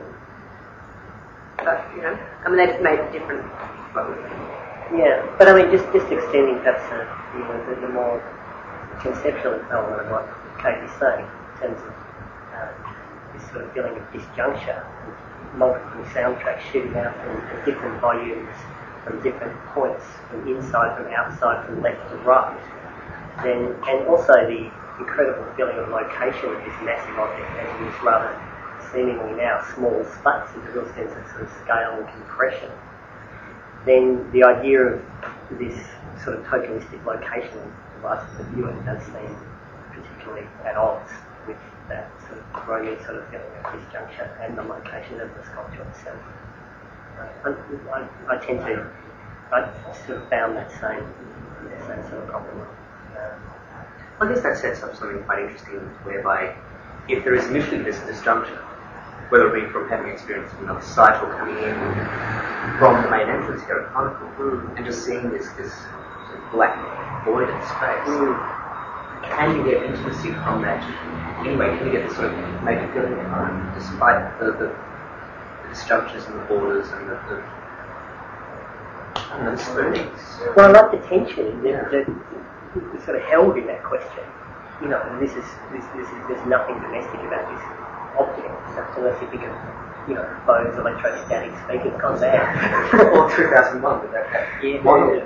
But, you know, I mean, they just made a different focus. Yeah, but I mean, just, just extending perhaps the, you know, the, the more conceptual element of what Katie's saying, in terms of uh, this sort of feeling of disjuncture, multiple soundtracks shooting out from, from different volumes, from different points, from inside, from outside, from left to right, then, and also the incredible feeling of location of this massive object as in this rather seemingly now small space, in a real sense of sort of scale and compression, then the idea of this sort of tokenistic location device for the viewer does seem particularly at odds with that sort of growing sort of feeling of disjuncture and the location of the sculpture itself. Uh, I, I, I tend to, I sort of found that same, that same sort of problem. Um, I guess that sets up something quite interesting, whereby if there is initially this disjuncture, whether it be from having experience of another site or coming in from the main entrance here at Conical, mm. and just seeing this this sort of black void in space, mm. can you get intimacy from that? Anyway, can you get this sort of maybe feeling of home, despite the, the, the disjunctures and the borders and the, the I don't know, the spoonings? Well, I like the tension that, that is sort of held in that question. You know, this is this this is there's nothing domestic about this object, unless you think of, you know, Bode's electrostatic speaker concept. Or two thousand one with that yeah, model.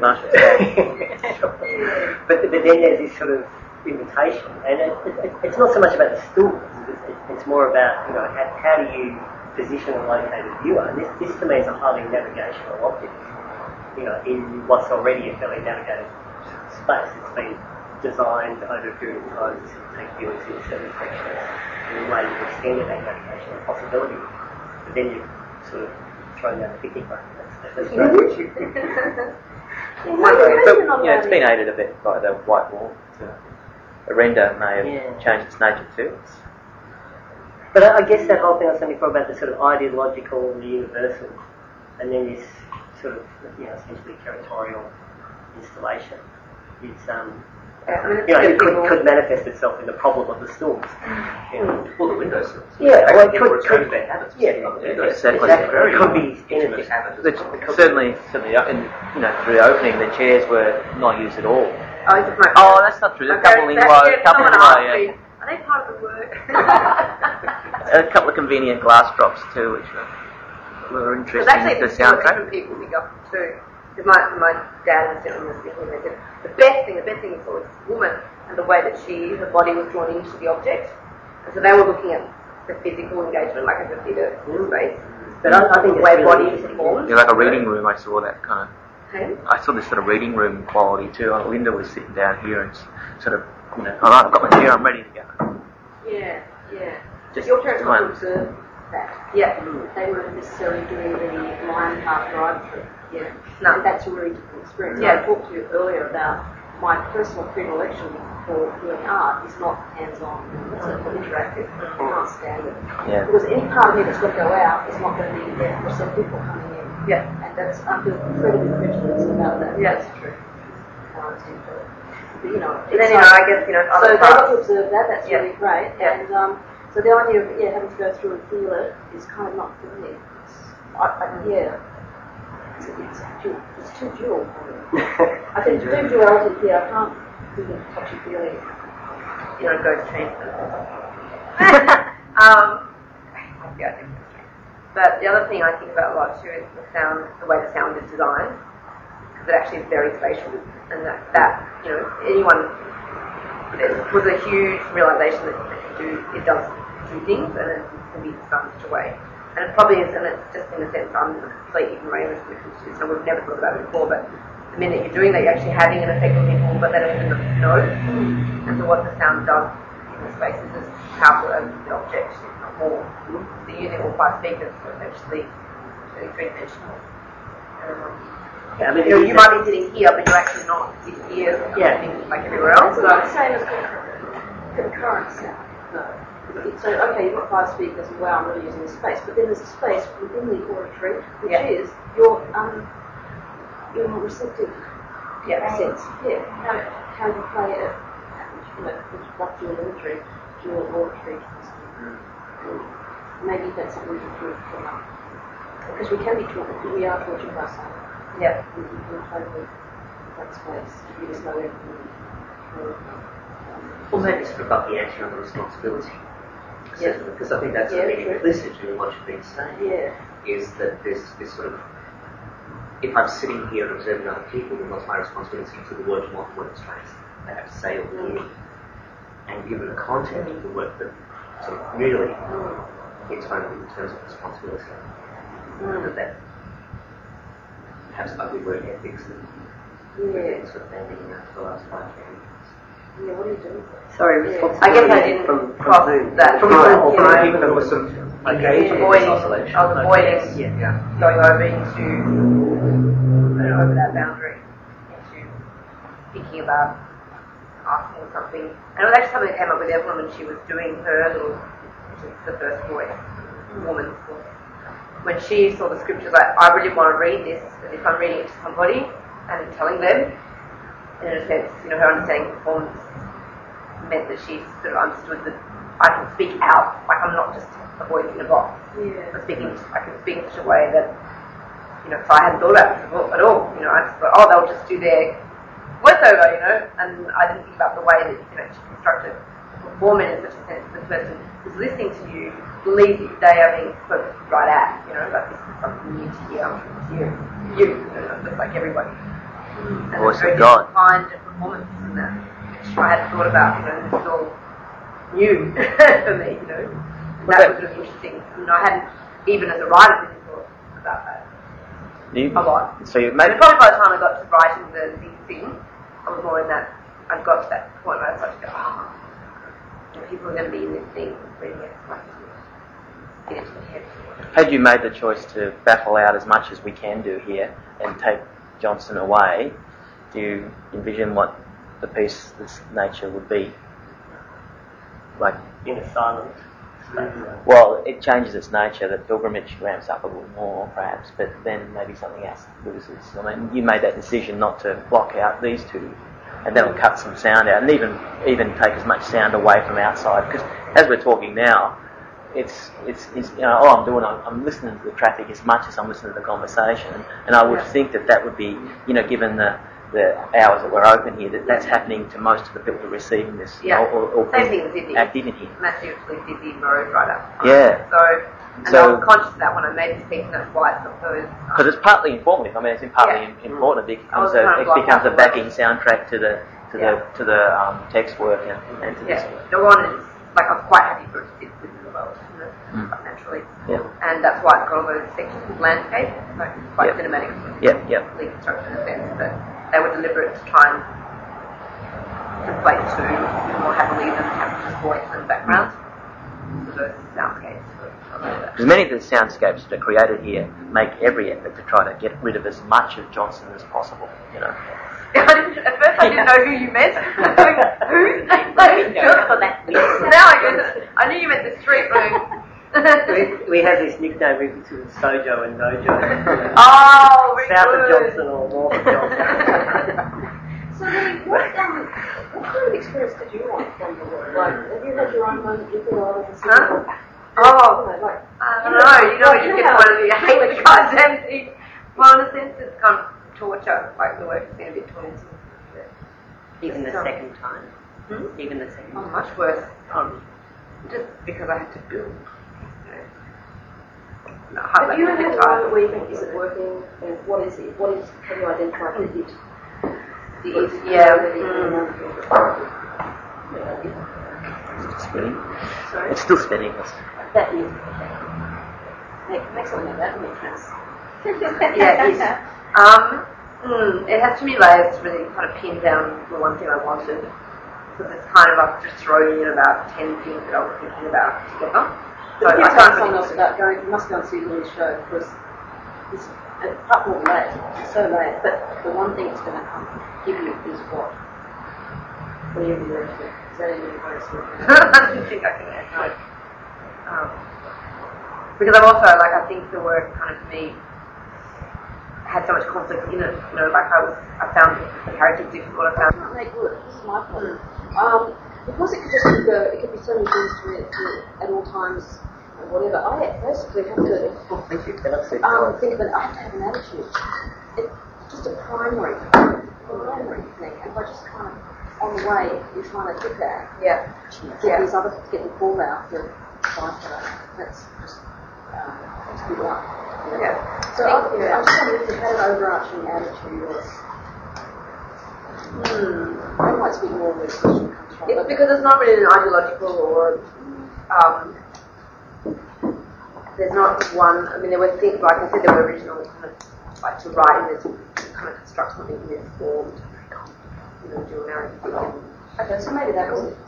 but, but then there's this sort of invitation, and it, it, it's not so much about the stools, it's, it's more about, you know, how, how do you position a located viewer. And this, this to me is a highly navigational object, you know, in what's already a fairly navigated space. It's been designed over a period of time to sort of take viewers in certain directions in a way to extend that navigational possibility. But then you sort of throw down the picnic basket. That's, that's great. But, yeah, it's been aided a bit by the white wall. The render may have yeah. changed its nature too. But I, I guess that whole thing I was saying before about the sort of ideological and the universal, and then this sort of, you know, essentially territorial installation. It's um, yeah, I mean, it's you know, it could, could manifest itself in the problem of the stools. You know, well, the windows. Yeah, well, it could, could their habits. Yeah, exactly. It could be anything. Certainly, certainly, in, you know, through the opening, the chairs were not used at all. Oh, it's my oh that's not true. There's a couple in low, yeah, couple in low, yeah. Are they part of the work? A couple of convenient glass drops too, which were, were interesting. Because actually, the this is what soundtrack. different people pick up too. Because my, my dad was sitting with me and they said, the best thing, the best thing he saw was this woman and the way that she, her body was drawn into the object. And so they were looking at the physical engagement, like as a theatre space. But I, I think the way body is formed. Yeah, like a reading room, I saw that kind of. Hey? I saw this sort of reading room quality too. Linda was sitting down here and sort of, you know, all right, I've got my chair, I'm ready to go. Yeah, yeah. Just your parents one. must observe that. Yeah. They weren't necessarily doing the line part drive-through. Yeah. No. And that's a really different experience. Yeah. I talked to you earlier about my personal predilection for doing art is not hands-on, it's not interactive. I can't stand it. Yeah. Because any part of me that's going to go out is not going to be there for some people coming in. Yeah. And that's, I feel incredibly prejudiced about that. Yeah. That's true. Um, but, you know, But then, you know, I guess, you know, so other they got parts. to observe that, that's Yeah. really great. Yeah. And um, So the idea of yeah having to go through and feel it is kind of not for me. It's, I, I, yeah, it's, it's, dual, it's too dual for me. I think to do duality here, I can't do the touchy feely. You know, go to change um, yeah, I think that's true. But the other thing I think about a lot too is the sound, the way the sound is designed, because it actually is very spatial, and that, that you know, anyone, there was a huge realization that it can do, it does do things, and it can be done such a way. And it probably is, and it's just in the sense I'm a complete ignoramus when it comes to this, and we've never thought about it before, but the minute you're doing that, you're actually having an effect on people, but they don't even know. And so what the sound does in the space is as powerful as the object, if not more. So using all five speakers, so it's actually really three-dimensional. Um, Yeah, I mean, you know, you might be sitting here, but you're actually not sitting here, yeah. like everywhere else. It's not the same as concurrent sound. No. So, okay, you've got five speakers, and wow, I'm really using the space. But then there's a space within the auditory, which yeah. is your um, your receptive yeah. sense. Yeah. How, how you play it, you know, what dual auditory, dual auditory. Mm. Maybe that's something we can talk about. Because we can be taught, we are tortured by sound. Yeah. We can totally that space. We just know everything. Well, maybe it's about the answer on the responsibility. Yeah. Because I think that's Yeah, something true. implicit in what you've been saying. Yeah. Is that this, this sort of, if I'm sitting here and observing other people, then what's my responsibility to the work and what the work is trying to have to say or do? And given the content of the work that sort of really hits home in terms of responsibility, mm. that that perhaps ugly work ethics that we've been sort of bending out for the last five years. Yeah, what are you doing? Sorry, yeah. responsibility. I guess I didn't from, cross from that. From From yeah. people who were sort of engaging in avoiding, this oscillation. I was avoiding Yeah. Yeah. going over into, I don't know, over that boundary, into thinking about asking something. And it was actually something that came up with Evelyn when she was doing her little, which is the first voice, woman's voice. When she saw the scriptures, like, I really want to read this, and if I'm reading it to somebody and telling them, in a sense, you know, her understanding of performance meant that she sort of understood that I can speak out, like I'm not just a voice in a box. Yeah. I'm speaking, I can speak in such a way that, you know, so I hadn't thought about it at all. You know, I just thought, oh, they'll just do their voiceover, you know, and I didn't think about the way that you can actually construct it. Perform it in such a sense that the person who's listening to you believes that they are being spoken right at, you know, like this is something new to hear, to hear you, you know, just like everybody. And Voice it's a very of God. kind performance in that, which I hadn't thought about, you know, this is all new for me, you know. And that was really interesting. You know, I hadn't, even as a writer, really thought about that. You, a lot. So you And made probably by the time I got to writing the big thing, I was more in that, I got to that point where I started to go, oh, you know, people are going to be in this thing, reading it, like, get into the head. Had you made the choice to baffle out as much as we can do here and take Johnson away, do you envision what the piece, this nature would be? Like in a silent space. Well, it changes its nature. The pilgrimage ramps up a little more, perhaps, but then maybe something else loses. I mean, you made that decision not to block out these two, and that'll cut some sound out, and even even take as much sound away from outside. Because as we're talking now, it's it's, it's you know all I'm doing, I'm, I'm listening to the traffic as much as I'm listening to the conversation, and I would Yeah. think that that would be, you know, given the the hours that we're open here, that that's happening to most of the people who are receiving this, you Yeah. know, or, or Same thing with Sydney. active in here. Massively busy road right up front. Yeah. So, and So- I was conscious of that when I made this piece, and that's why it's not those. Because it's partly informative. I mean, it's partly Yeah. im- important. It I was becomes a, trying to it block becomes out a the backing words. soundtrack to the to Yeah. the to the um, text work and, and to this Yeah, work. the one is, like, I'm quite happy for it to sit within the world, you know, Mm. quite naturally. Yeah. And that's why it's got all those sections of landscape, like, quite Yep. cinematic. Yep, yep. Constructed in the sense that they were deliberate to try and conflate two more heavily than have just voice and background. So those soundscapes. Because many of the soundscapes that are created here make every effort to try to get rid of as much of Johnson as possible, you know. I didn't, at first I didn't know who you meant. Like, who? Like, now I get it. I knew you meant the street room. we, we have this nickname we between Sojo and Nojo. Oh, very South good. of Johnson or North of Johnson. So, Lee, what, um, what kind of experience did you want from the work? Like, have you had your own moment you feel like it's Huh? Oh, Oh, like, I don't know. You know, you get one of the, I hate the goddamn thing. Well, in a sense, it's kind of torture. Like the work's been a bit tormenting. Even the So- second time? Hmm? Even the second Oh, time? much worse. Oh, Just because I had to build. No, have you ever had a moment where you think, is it working, and what is it? What is, have you identified the it? The it, Yeah. the it, Mm. It's spinning. Sorry? It's still spinning. that is. Make, make something like that make sense. Yeah, it is. Um, mm, it has too many layers to really kind of pin down the one thing I wanted. Because it's kind of, I've just thrown in about ten things that I was thinking about together. So But if you I tell can't someone really... else about going, you must go and see Lily's show because it's apart from all that, it's so late. But the one thing it's going to come give you is what? What are you going to do? Is that any advice? I don't think I can answer it. Um, because I'm also, like, I think the work kind of, for me, had so much conflict in it. You know, like I was, I found the characters difficult. I found... Can't make good. This is my problem. Um, because it could just be go, it could be so many things to it to, at all times, and whatever. I basically have to Oh, thank you. Can I see? um, think of it. I have to have an attitude. It's just a primary, primary thing. And if I just kind of on the way, you're trying to hit that, Yeah. get Yeah. these other get the ball out, the byproduct. That's just um, that's good luck. You know? Yeah. So I, yeah, I just wonder if you had an overarching attitude or. Hmm. I might speak more where the question comes from. It's because it's not really an ideological or um, there's not one. I mean, there were things like I said, there were original kind of like to write in this kind of construct something in this form, you know, do American thing. Okay, so maybe that was it.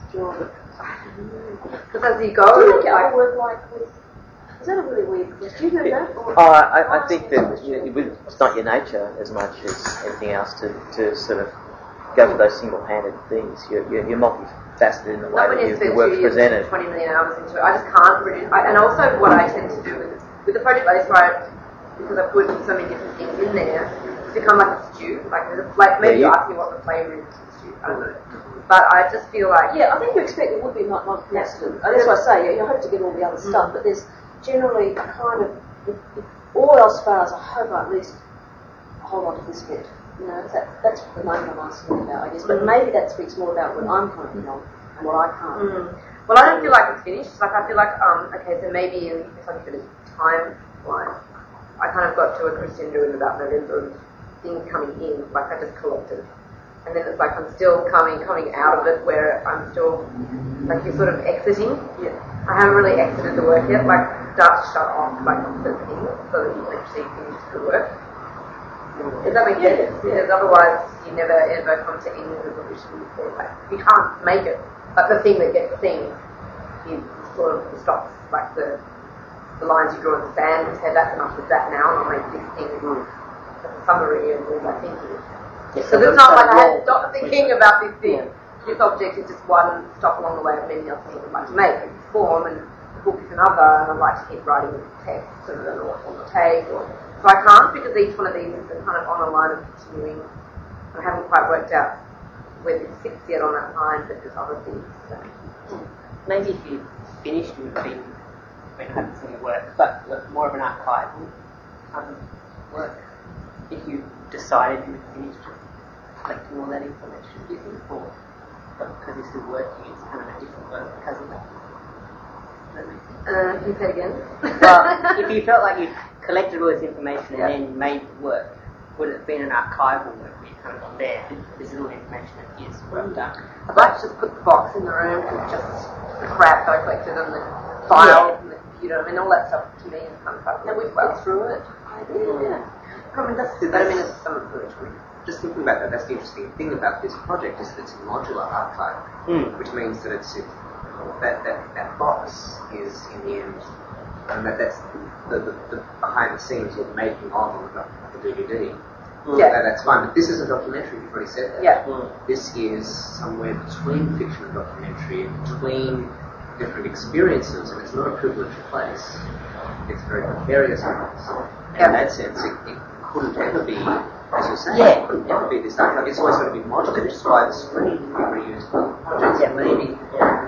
Because as you go, Do you think like, our work like with? Is that a really weird question? Do you know that? Or Oh, I, I think that you know, it's not your nature as much as anything else to, to sort of go for those single-handed things. You're, you're, you're multifaceted in the way not when that you your, spend your two work's years, presented. twenty million hours into it. I just can't really. I, and also, what I tend to do is with the project I write, because I put so many different things in there, it's become like a stew. Like, there's a fla- maybe Yeah, you- you ask me what the flavour is of the stew. I don't know. But I just feel like yeah, I think you expect it would be not not constant. That's what I say. You, you hope to get all the other stuff, but there's generally a kind of if, if all else fails, I hope I at least hold on to this bit. You know, that, that's the moment I'm asking about, I guess. But maybe that speaks more about what I'm currently on and what I can't. Mm. Well, I don't feel like it's finished. Like, I feel like, um, okay, so maybe in, if I give it a timeline, I kind of got to a crescendo in about November of things coming in, like I just collected. And then it's like I'm still coming coming out of it where I'm still, like you're sort of exiting. Yeah. I haven't really exited the work yet, like start to shut off like certain things so that you can actually finish the work. Does that make sense? Because otherwise you never ever come to any resolution or like you can't make it. But the thing that gets seen is sort of stops, like the the lines you draw in the sand and say that's enough of that now and I'll make this thing as a summary of all my thinking. Yes, Because it's not like I had to stop thinking about this thing. This object is just one stop along the way of many other things I'd like to make. It's form and the book is another and I'd like to keep writing text and then or on the tape. Or, so I can't because each one of these is kind of on a line of continuing. I haven't quite worked out where this sits yet on that line, but there's other things. So. maybe if you finished it would be when I haven't seen the work, but more of an archival um, work. If you decided you had finished collecting all that information, do you think, or because you're still working, it's kind of a different work because of that? Uh, can you say it again? Well, if you felt like you collected all this information Yeah. and then made the work, would it have been an archival work where you kind of there, this is all the information that is what I've done? I'd like to just put the box in the room with just the crap that I collected and the files and the computer. I mean, all that stuff to me is kind of like, And we've well. been through it. Yeah. I mean, that's, So but I mean, that's- it's some of it. Just thinking about that, that's the interesting thing about this project is that it's a modular archive, Mm. which means that it's it, that, that that box is in the end, and that that's the, the, the behind the scenes or the making of the, the D V D. Yeah. That, that's fine, but this is a documentary. You've already said that. Yeah. This is somewhere between fiction and documentary, between different experiences, and it's not a privileged place. It's a very precarious place. And Yeah. in that sense, it, it couldn't ever be, as you say, Yeah. it couldn't ever be this archive. It's always got to be modular, which is why the screen can be reused for other projects. Yeah. Maybe,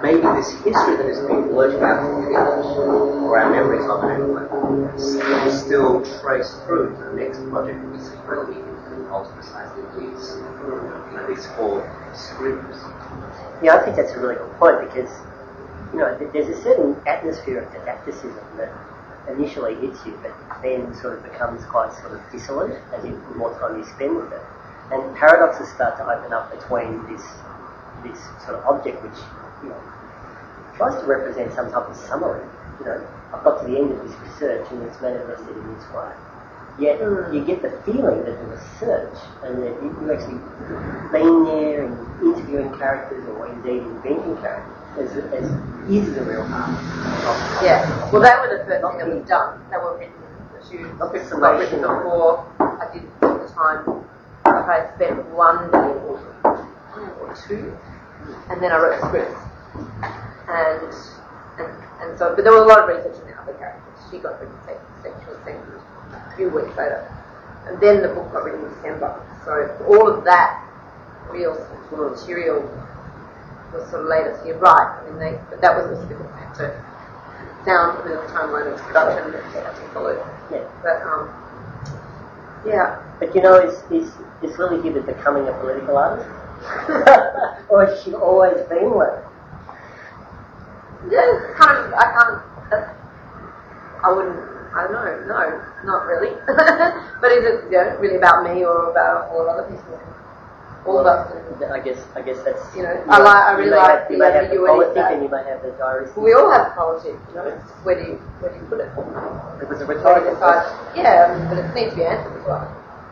maybe this history that has been blurted out together, or our memories of it anyway, will still trace through to the next project that we see whether we can alter precisely these, you know, these four scripts. Yeah, I think that's a really good point because, you know, there's a certain atmosphere of didacticism that initially hits you, but then sort of becomes quite sort of dissolute as you the more time you spend with it. And paradoxes start to open up between this this sort of object which, you know, tries to represent some type of summary. You know, I've got to the end of this research and it's manifested in this way. Yet mm. you get the feeling that the research and that you, you actually being there and interviewing characters or indeed inventing characters as, as is the real heart. Yeah. Well, that was the first thing that was done. That were written. She Not the got written before I did it all the time. I spent one day or, or two, and then I wrote scripts. And, and and so, but there was a lot of research in the other characters. She got written sexual things a few weeks later, and then the book got written in December. So all of that real material was sort of later. So you're right. I mean, they, but that was also because I had to sound within the timeline of production that had to follow. Yeah. But um, yeah. But you know, is is is Lily Gibbard becoming a political artist, or has she always been one? Yeah, kind of. I can't. Uh, I wouldn't. I don't know. No, not really. But is it, you know, really about me or about all of other people? All of us. I guess. I guess that's. You know, I like. I really like have, the you may have the ambiguity politics of that. and you may have the diaristic. We all have politics. You know, it's just where do you where do you put it? It was a Where do you rhetorical decide? question. Yeah, I mean, but it needs to be answered as well.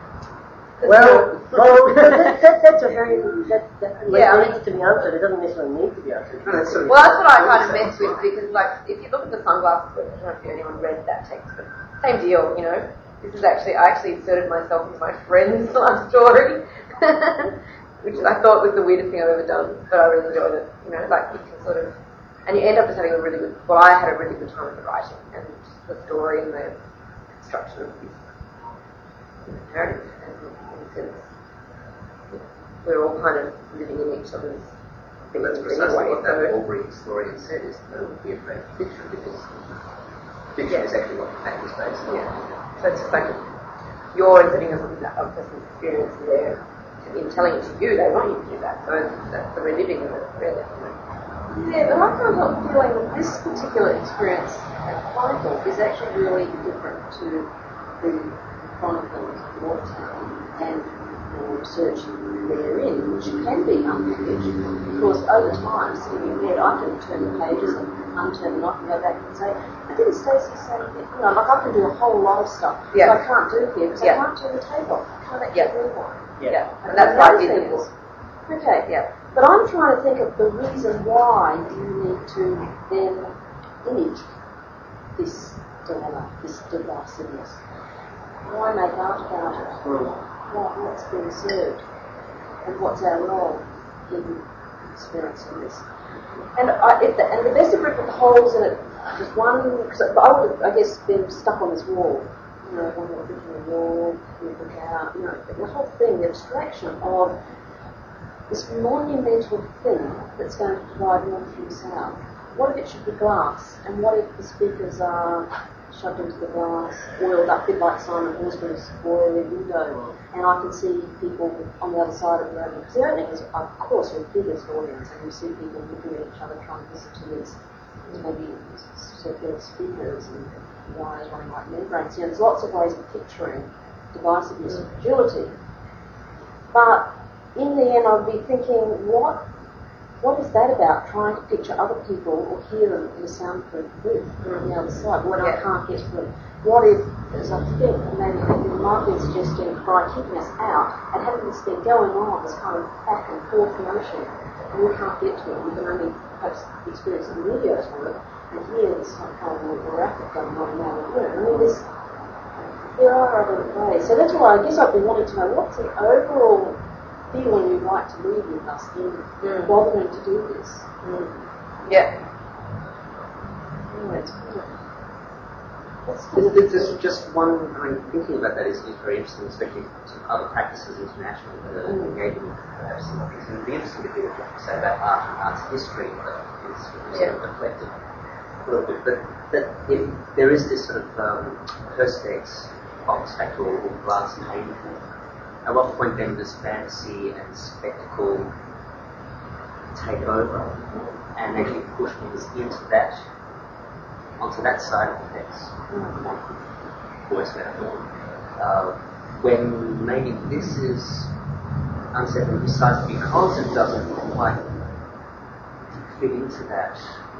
Well, well, that, that, that's a very that, that Yeah, I needs to be answered. It doesn't necessarily need to be answered. No, that's sort of- Well, that's what I kind of mess with because, like, if you look at the sunglasses book, I don't know if anyone read that text, but same deal, you know. This is actually, I actually inserted myself as my friend's love story, which I thought was the weirdest thing I've ever done, but I really enjoyed it. You know, like you can sort of, and you end up just having a really good. Well, I had a really good time with the writing and the story and the construction of this narrative. And we're all kind of living in each other's Well, that's things precisely anyway. what that So, Aubrey historian said, is that it would be a great fiction because fiction Yeah. is actually what the fact is based on. yeah. So it's just like you're inputting a, a person's experience there in telling it to you. They want you to do that. So that's the reliving of it, really. Yeah, but I can't help feeling that this particular experience at Chronicle is actually really different to the chronicles of Watertown and the research therein, which can be unfinished, because over time, sitting in bed, I can turn the pages and unturn them, I can go back and say, I didn't Stacey say that? You know, like I can do a whole lot of stuff, Yeah. which I can't do here, because Yeah. I can't turn the tape off, I can't actually Yeah. rewind. Yeah. Yeah. And that's why I did the book. Okay, Yeah. but I'm trying to think of the reason why you need to then image this dilemma, this divisiveness. Why make art about it? What, what's being served? And what's our role in experiencing this? And I, if the, and the best of it with the holes in it, just one, because I would have, I guess, been stuck on this wall. You know, when you're thinking of the wall, you look out, you know, the whole thing, the abstraction of this monumental thing that's going to provide warmth from sound. What if it should be glass? And what if the speakers are shoved into the glass, oiled up, a bit like Simon Horsman's oily window, and I can see people on the other side of the opening. Because the opening is, of course, a biggest audience, and you see people looking at each other trying to listen to these maybe circular speakers and wires running like membranes. You know, there's lots of ways of picturing divisiveness and fragility. But in the end, I'd be thinking, what what is that about, trying to picture other people or hear them in a soundproof booth on the other side when Yeah. I can't get to them? What if, as I think, maybe you might be suggesting by keeping us out and having this thing going on, this kind of back and forth motion, and we can't get to it, we can only perhaps experience the videos from it, and hear this kind of racket going on around the room. I mean, there's, there are other ways. So that's why I guess I'd be wanting to know, what's the overall feeling you'd like to leave with us in Mm. bothering to do this? Mm. Yeah. Anyway, it's good. There's just, just one, I mean, thinking about that is, is very interesting, especially some other practices internationally that are Mm. engaging with perhaps similar things. And it'd be interesting to hear what you say about art and art's history that is sort Yeah. of reflected a little bit. But that if there is this sort of um, perspex box factor or glass painting, at what point then does fantasy and spectacle take over and actually push things into that, onto that side of the fence, voice metaphor, uh, when maybe this is unsettling precisely because it doesn't quite fit into that,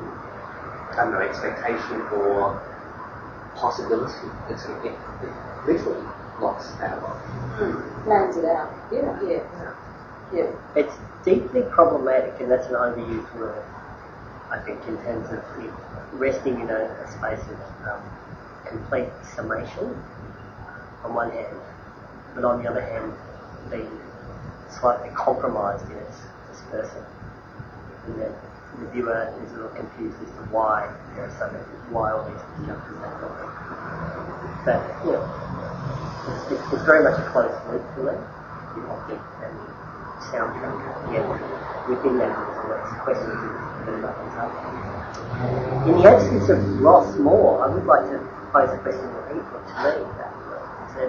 I don't know, expectation or possibility that sort of it, it literally blocks that off. Mm. Lands it out. Yeah. Yeah. Yeah. It's deeply problematic, and that's an overused word, I think, in terms of it resting in a, a space of um, complete summation on one hand, but on the other hand, being slightly compromised in its dispersal. And then the viewer is a little confused as to why there are so many, why all these discussions are happening. But, you know, it's, it's, it's very much a closed loop for me, the object and soundtrack together. Within that, there's questions that are comes up. In the absence of Ross Moore, I would like to pose a question that he put to me about that.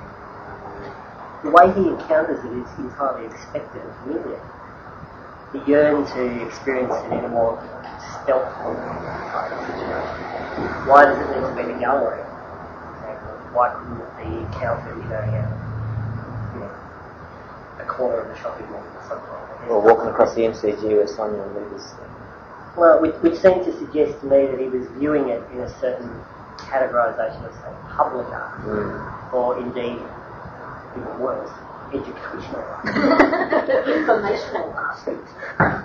The way he encounters it is entirely expected and familiar. He yearned to experience it in a more stealthful type of situation. Why does it need to be the gallery? Why couldn't it be encountered in a, you know, a corner of the shopping mall or something? Or walking across the M C G where Sonia lives. Well, which, which seemed to suggest to me that he was viewing it in a certain categorisation of, say, public art, Mm. or indeed, even worse, educational art. Informational art.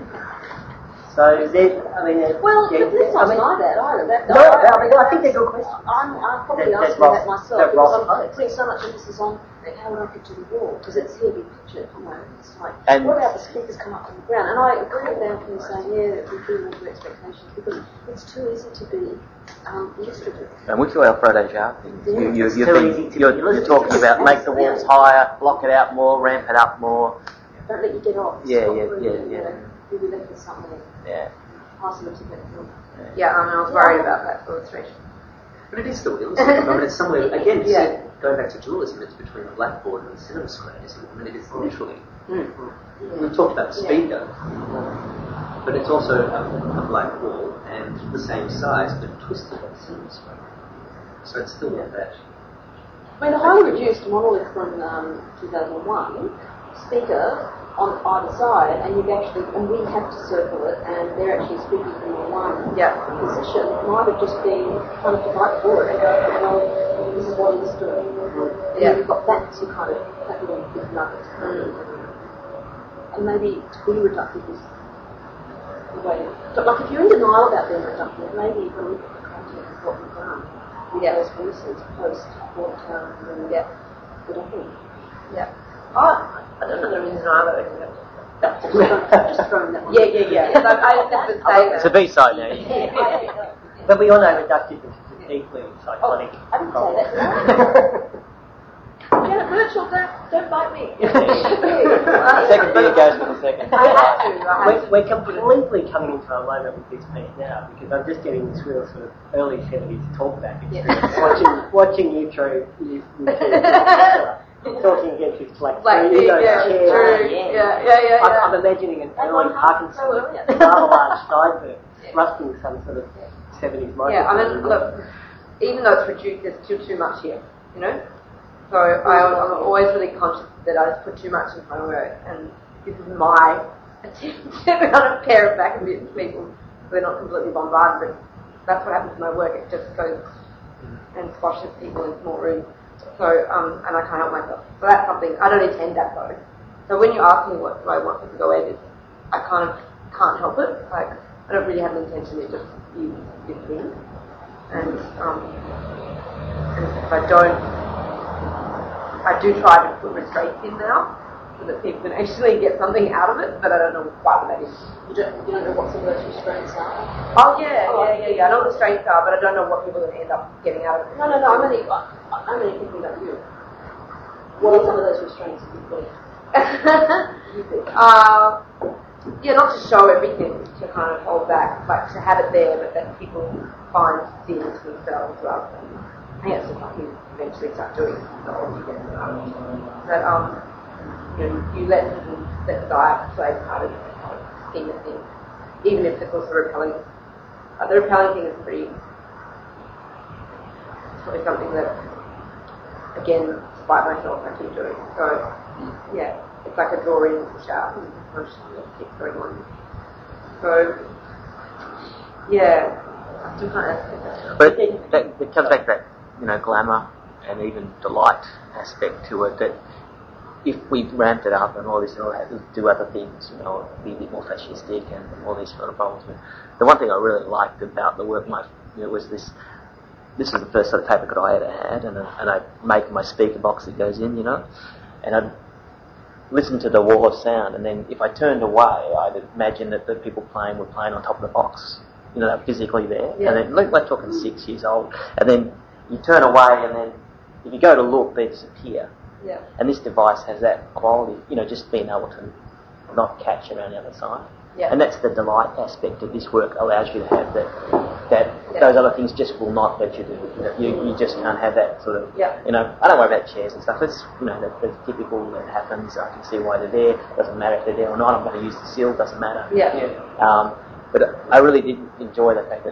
So, there, I mean... Uh, Well, yeah, let's I not mean, deny that either. That, No, I, I mean, I think they're good questions. I'm, I'm probably That- that asking Ross- that myself that because Ross I'm posed. putting so much emphasis on like, how would I picture the wall because it's heavy picture, you know. It's like, And- what about the speakers come up from the ground? And I agree with Anthony saying, yeah, we do all the expectations because it's too easy to be um, illustrative. And with your Alfredo Jarre thing, Yeah. you, you, It's you've too been, easy to you're, be you're illustrative. talking about make the walls higher, block it out more, ramp it up more. Don't let you get off. Yeah, Stop yeah, really, yeah, you yeah. know, You'll be left with something Yeah. isolated. Yeah, I mean, I was worried about that illustration. But it is still illustrative. I mean, it's somewhere, again, it's Yeah. going back to dualism, it's between the blackboard and the cinema screen, isn't it? I mean, it is literally. Mm. We've talked about the speed though, but it's also a, a black wall and the same size, but twisted on the cinema screen. So it's still not that. I mean, the highly reduced monolith from um, two thousand one, speaker on either side, and you've actually, and we have to circle it, and they're actually speaking from the one Yeah. position. It might have just been kind of to bite the bullet and go, well, this is what it is doing. And Yeah. then you've got that to kind of have it on a big nugget. Mm. And maybe to be reductive is the way. But like if you're in denial about being reductive, maybe you can look at the content of what we've done with Yeah. those voices post Watertown and Yeah. the document. Yeah. Oh, I don't know the reason either. That's just throwing, just throwing that one. Yeah, yeah, yeah. So I just would say It's a B-side now. Yeah. But we all know reductive is a deeply psychotic Oh, I didn't say problem. that. Janet Birchall, don't, don't bite me. Second beer goes for the second. I had to. I had We're, to. we're completely coming into a moment with this piece now because I'm just getting this real sort of early seventies talkback experience watching watching you through you, you two, talking against this black Like, you know, yeah, chair. true. Yeah, yeah, yeah, yeah. I'm, I'm imagining an And early one half so Parkinson early. rather large sideburn thrusting some sort of seventies microphone. Yeah, I mean, look, even though it's reduced, there's still too much here, you know? So I, I'm always really conscious that I just put too much into my work, and this is my attempt to kind of pare it back a bit to people so they're not completely bombarded, but that's what happens to my work, it just goes and squashes people in small rooms. So, um, and I can't help myself. So that's something, I don't intend that though. So when you ask me what do I want people to go with, I kind of can't help it. Like, I don't really have an intention, it just is this thing. And, um, and if I don't, I do try to put restraints in now, so that people can actually get something out of it, but I don't know quite what that is. You don't, you don't know what some of those restraints are? Oh yeah, oh, yeah, yeah, yeah. I know what the restraints are, but I don't know what people are going to end up getting out of it. No, no, no. I'm only, I'm only thinking about you. What are some of those restraints that you've got? uh, yeah, not to show everything, to kind of hold back, like to have it there, but that people find things for themselves rather than, I guess, if you eventually start doing it, you get it out of it. But, um, you know, you let people, let the diet play part of the scheme of things, even if it's also repelling. Uh, the repelling thing is pretty, it's probably something that, again, despite myself, I keep doing. So, yeah, it's like a draw in the shower. I just keep going on. So, yeah, I still can't answer that. But it, that, it comes back to that, you know, glamour and even delight aspect to it, that if we ramped it up and all this and all that, do other things, you know, be a bit more fascistic and all these sort of problems. The one thing I really liked about the work, my, you know, was this. This is the first sort of tape recorder I ever had, and, and I make my speaker box that goes in, you know, and I'd listen to the wall of sound, and then if I turned away, I'd imagine that the people playing were playing on top of the box, you know, they're physically there, yeah. and then, like, we're talking six years old, and then you turn away, and then if you go to look, they disappear. Yeah. And this device has that quality, you know, just being able to not catch around the other side. Yeah. And that's the delight aspect of this work, allows you to have that, that yeah. those other things just will not let you do. You, you just can't have that sort of, yeah. you know, I don't worry about chairs and stuff. It's, you know, that, that's typical, that happens. I can see why they're there. It doesn't matter if they're there or not. I'm going to use the seal, doesn't matter. Yeah. yeah. Um, but I really did enjoy the fact that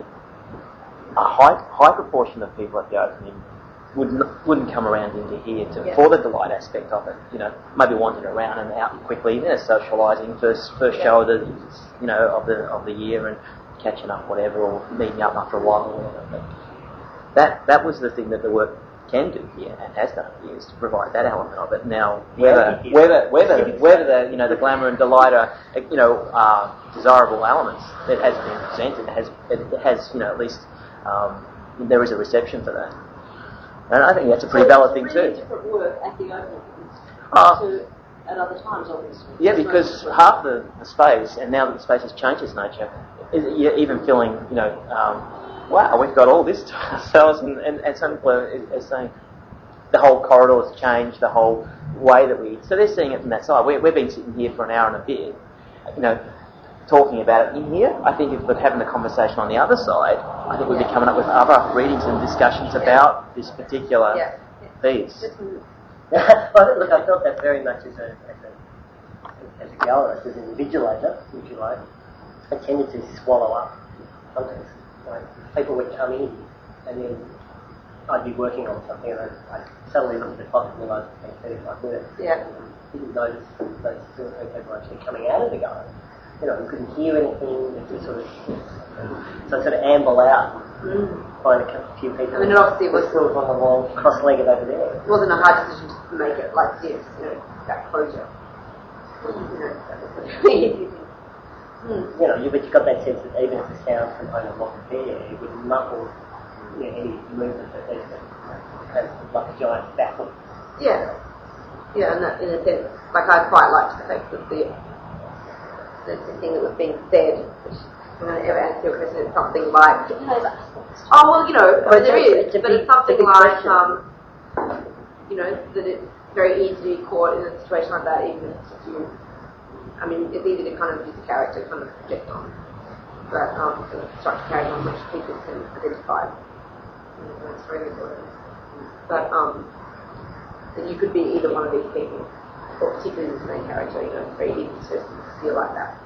a high, high proportion of people at the opening wouldn't wouldn't come around into here to, yeah. for the delight aspect of it. You know, maybe wandered around and out quickly, you know, socialising, first first yeah. show of the, you know, of the of the year, and catching up, whatever, or meeting up after a while or whatever. But that that was the thing that the work can do here and has done here, is to provide that element of it. Now, whether yeah. whether whether whether the you know the glamour and delight are, you know, are desirable elements, it has been presented. It has it has you know at least um, there is a reception for that. And I think that's a pretty so valid thing really too. Different work at the opening Uh, to at other times, obviously. yeah, because half the, the space, and now that the space has changed its nature, is you're even feeling, you know, um, wow, we've got all this to ourselves, and, and, and some people are, are saying the whole corridor has changed, the whole way that we. So they're seeing it from that side. We, we've been sitting here for an hour and a bit, you know, talking about it in here. I think if we're having the conversation on the other side, I think we'd be coming up with other readings and discussions about this particular yeah. piece. Well, look, I felt that very much as a, as a, as a gallerist, as an invigilator, if you like. I tended to swallow up sometimes. Like, people would come in, and then I'd be working on something, and I'd, I'd suddenly look at the clock and realise it's been thirty-five minutes. Yeah. Didn't notice those two or three people actually coming out of the gallery. You know, we couldn't hear anything, it just sort of, so I sort of amble out, Mm. find a few people. I mean, it obviously was, still on the wall, cross-legged over there. it wasn't a hard decision to make it like this, you know, that closure. Mm. You know, that was a really easy thing. Mm. You know, you, but you got that sense that even if the sound component wasn't there, it would muffle, you know, any movement that there's kind of like a giant battle. Yeah. Yeah, and that, in a sense, like I quite liked the fact that the, the, the thing that was being said, which when I ever answer your question, it's something like, oh, well, you know, I mean, there is, but it's something like, um, you know, that it's very easy to be caught in a situation like that, even if you, I mean, it's easy to kind of use a character, kind of project on, but um, sort of structure character on which people can identify. And it's very important. But um, that you could be either one of these people, or particularly this main character, you know, it's very easy to feel like that.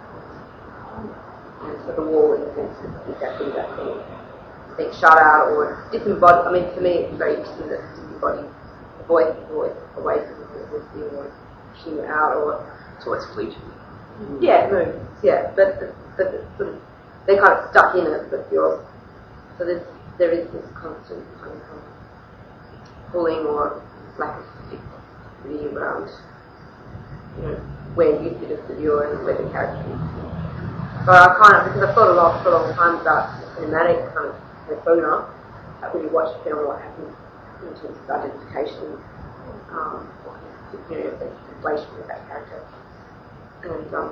And so the wall, in a sense, is exactly that thing. Being shut out or disembodied. I mean, for me, it's very interesting that disembodied the voice is always away from the voice, or pushing out, or. So it's fleeting. Yeah, no, yeah, but, but it's sort of, they're kind of stuck in it, but you're. So there's, there is this constant kind of um, pulling or lack of fixity around, you know, where you sit as the viewer and where the character is. So I kind of, because I've thought a lot for a long time about cinematic kind of persona, like when you watch a film, what happens in terms of identification, um, you know, conflation with that character. And um,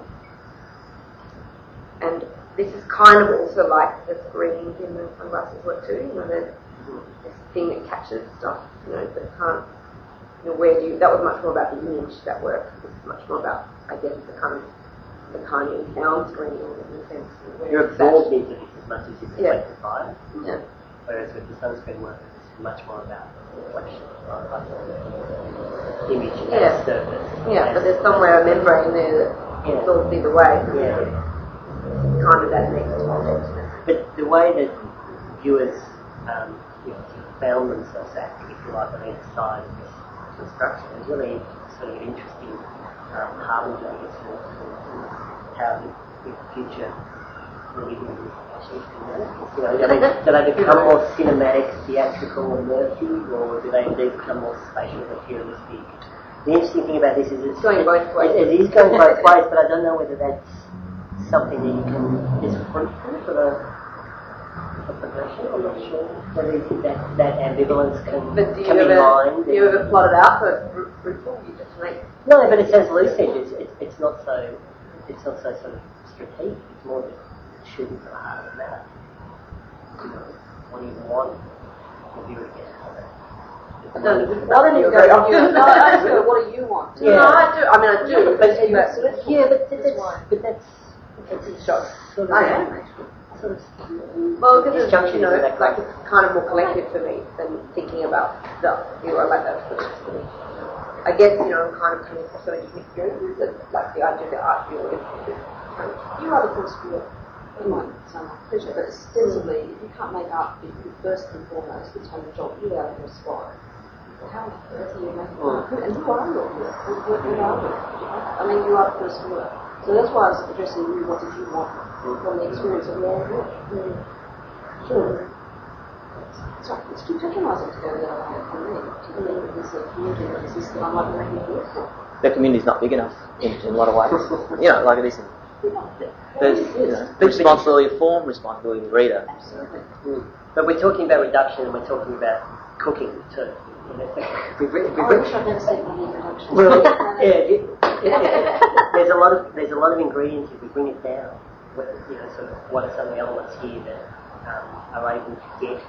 and this is kind of also like the screens in the Sunglasses work too. You know, there's this thing that catches stuff. You know, that can't. You know, where do you? That was much more about the image that work. It's much more about, I guess, the kind of the kind of sound screen in a sense. You're absorbed into this as much as you're reflected yeah. by it. Yeah. Whereas with the sunscreen work, it's much more about reflection, right? Like the image and Yeah. surface. Yeah, but there's somewhere a membrane there that yeah. absorbs either way. Yeah. It's kind of that next object. But the way that viewers um, you know, found themselves acting, if you like, on either side of this construction is really sort of an interesting um, harbinger, I guess, for, for how the, the future medium is actually cinematic. You know, do they, do they become more cinematic, theatrical, immersive, or do they indeed become more spatial, materialistic? The interesting thing about this is it's going both ways. It, it is going both ways, but I don't know whether that's something that you can is fruitful for the for progression. I'm not sure whether you think that, that ambivalence can but do you come in ever, mind. Do you ever plot it out for fruitful? You just make no, but it says loose edges. It's, it's not so. It's not so sort of strategic. It's more just shooting for the heart of the matter. You know, what do you want the viewer to get out of it? I don't even go. No, I do. What do you want? Yeah. No, I do. I mean, I do. But, but, but, so that's yeah, but, but that's but that's it's shock. sort of. I am actually. Sort of. Well, because it's, Junction you know, is that like it's kind of more collective for me than thinking about stuff. You know, like that sort of. I guess, you know, I'm kind of coming from so many different experiences that, like, the idea of the art field is, is kind of, You are the principal. It might sound like pleasure, but ostensibly, if you can't make art, if you first and foremost, it's on the job, you're out of your spot. How on earth are you making art? And who are you? What, what are you? I mean, you are the first work. So that's why I was addressing you, what did you want from the experience of your own work? Mm. Sure. So it's too patronising to go the other way for me. To believe that there's a community that exists that I might be making work for. The community's not big enough in, in a lot of ways. You know, like it isn't. There's you know, responsibility of form, responsibility of the reader. Absolutely. Mm. But we're talking about reduction and we're talking about cooking too. You know, we've, we've, we've, I wish I'd never seen any reduction. well, yeah, it, it, it, there's a lot of there's a lot of ingredients if we bring it down. What, you know, sort of what are some of the elements here that um, are able to get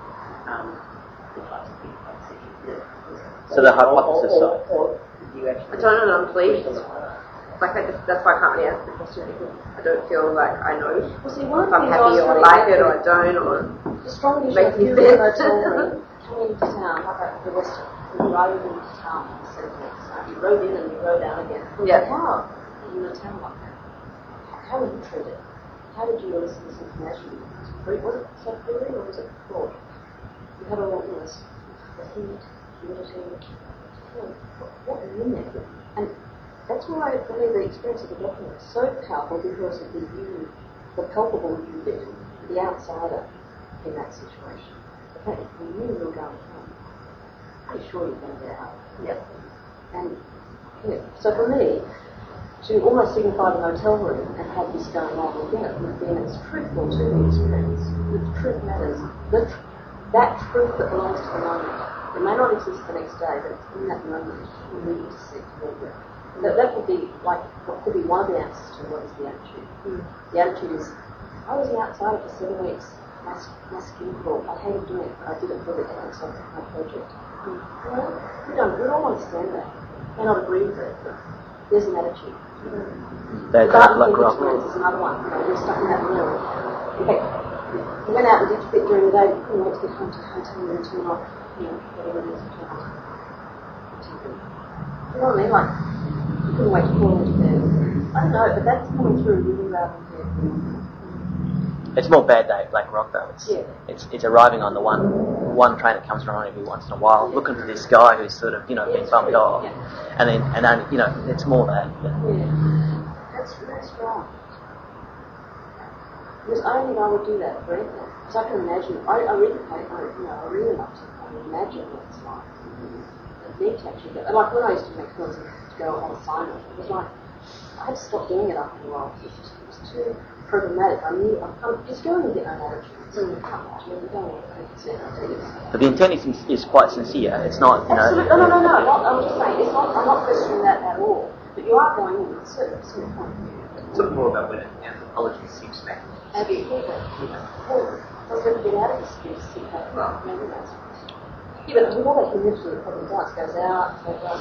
um, the types of things like yeah. So the hypothesis or, or, side. or, or do you actually I don't know, I'm pleased. Like, I just, that's why I can't really answer the question because I don't feel like I know Well, see, one if of I'm the things I happy was or I really like it happy or I don't or the strongest makes me you in a sense. hotel room, coming into town, like at the West, we rode into town in the seven weeks. You rode in and you rode out again. Yeah. How in a town like that? How were you treated? How did you elicit this information? Was it self-feeling or was it fraud? You had all of this, the heat, humidity, you know, what were in there? And that's why I believe the experience of the document is so powerful because of the you, the palpable you bit, the outsider in that situation. The fact that you knew you were going home, pretty sure you're going to get out. yeah. And yeah, so for me, to almost signify the hotel room and have this going on within it, within it's truthful to the experience. The truth matters. The tr- that truth that belongs to the moment. It may not exist the next day, but it's in that moment you need to see to it. That, that would be like what could be one of the answers to what is the attitude. Mm. The attitude is, I was an outsider for seven weeks. My, my skin crawled. I hated doing it, but I did it for the ethics of my project. Mm. You know, we don't. We don't understand that. May not agree with it, but there's an attitude. Mm. That, the that garden black rock. experience is another one. You know, we're stuck in that room. In fact, we went out and did a bit during the day. We couldn't wait to get home to the hotel room to turn off, you know, whatever it is, turn off the T V. You know what I mean? Like, you couldn't wait to crawl into bed. I don't know, but that's coming through really loud and clear. It's more Bad Day at Black Rock though. It's, Yeah. it's it's arriving on the one one train that comes around every once in a while, looking for this guy who's sort of you know Yeah, been bumped true. off, Yeah. and then and then you know it's more that. But Yeah. That's that's wrong. Because I don't think I would do that for anything. Because I can imagine, I, I read the paper, you know, I really love to I imagine what it's like. I need to actually go. Like when I used to make films and to go on assignment, it was like, I had to stop doing it after a while. It was, just, it was too, programmatic. I mean, I'm kind of just going with their own attitudes. So you can't actually you don't want to consent to this. But the intent is, is quite sincere. It's not, you know. Absolutely. No, no, no, no. Not, I'm just saying, it's not, I'm not questioning that at all. But you are going in with a certain, certain point of view. Talk more about when anthropology seeks that. Absolutely. Well, does it get out of this space? See that? Well, maybe that's. Yeah, but with all that humidity, it probably does. Goes out, goes out.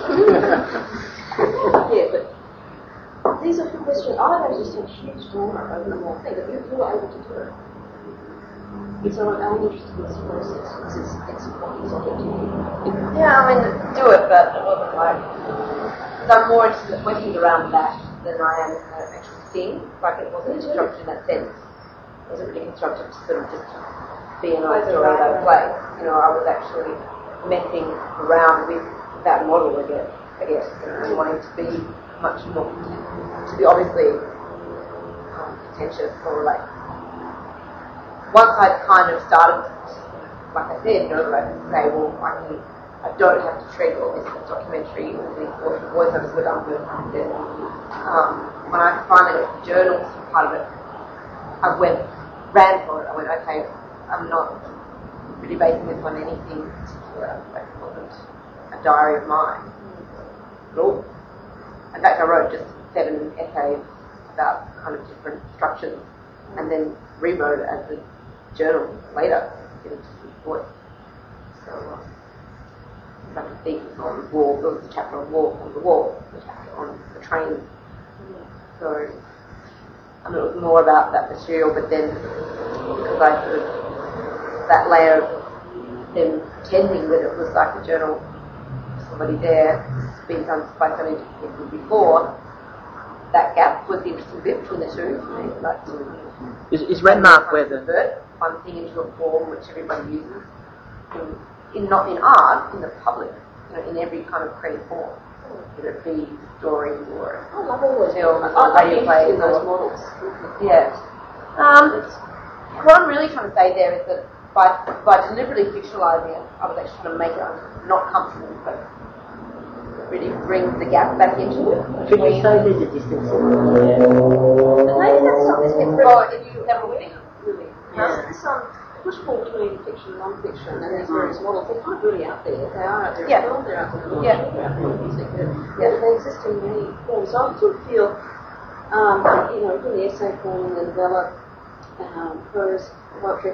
Yeah, but these are good questions. I have just had huge drama over the whole thing, but you, you were able to do it. And so I'm, I'm interested in this process because it's, it's what is object to you. Yeah, I mean, do it, but it wasn't like. Because I'm more interested in working around that than I am in the actual thing. Like, it wasn't constructed in that sense. It wasn't really constructed to sort of just be an old story about a play. You know, I was actually messing around with that model again, I guess, and wanting to be much more, to be obviously um, contentious or like, once I'd kind of started, like I said, you know, like say, well, I can, I don't have to treat all this documentary or these voiceovers were done with it. Um, when I finally got the journals part of it, I went, ran for it. I went, okay, I'm not really basing this on anything particular. Like, it wasn't a diary of mine at all. In fact, I wrote just seven essays about kind of different structures and then rewrote it as a journal later in a different voice. So, uh, it's like a thesis on war. There was a chapter on war on the wall, a chapter on the train. So, I mean, it was more about that material, but then because I sort of, that layer of them pretending that it was like a journal, somebody there, being done by so many different people before, that gap was the interesting bit between the two for me. Like, sort of, Is, is Renmark where the... convert one thing into a form which everybody uses, in, in not in art, in the public, you know, in every kind of creative form. Whether it be story or I love all those film models. or I radio love plays in those or models. yeah. Um, what I'm really trying to say there is that by by deliberately fictionalising it, I was actually trying to make it not comfortable, but really bring the gap back into it. Could you say there's a distance in there? But maybe that's not this bit Well, if you never would think, really. There's this um, push pull between fiction and non-fiction, and these various models. They're kind of really out there. They are out there. Yeah. In film, they're out there. In Yeah. They're out there in music. They're, yeah. They exist in many forms. So I sort of feel, um, you know, in the essay form, the novella, um, prose, poetry.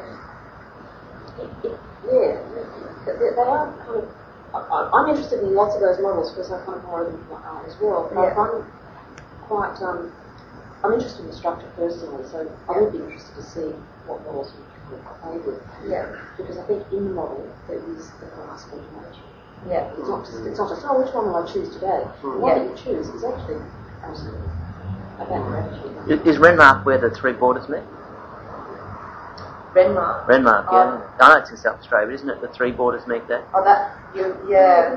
It, it, yeah, they, they are kind of. I, I'm interested in lots of those models because I kind of borrow them from my art as well. But Yeah. I find quite. Um, I'm interested in the structure personally, so I would be interested to see what models you can play with. Yeah. Because I think in the model there is the grasp of nature. Yeah. It's not just it's not just oh which one will I choose today? The one Yeah. that you choose is actually absolutely about your attitude. Is, is Renmark where the three borders meet? Renmark. Renmark, Oh. yeah. I know it's in South Australia, but isn't it the three borders meet there? Oh, that you yeah.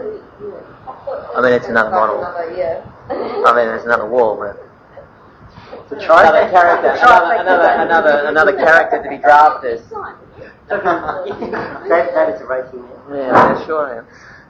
I mean, it's another Like model. Another, yeah. I mean, there's another wall, but... The tri- Another character, another, another, another, another character to be drafted. that, that is a rating there. Yeah, yeah, sure I am.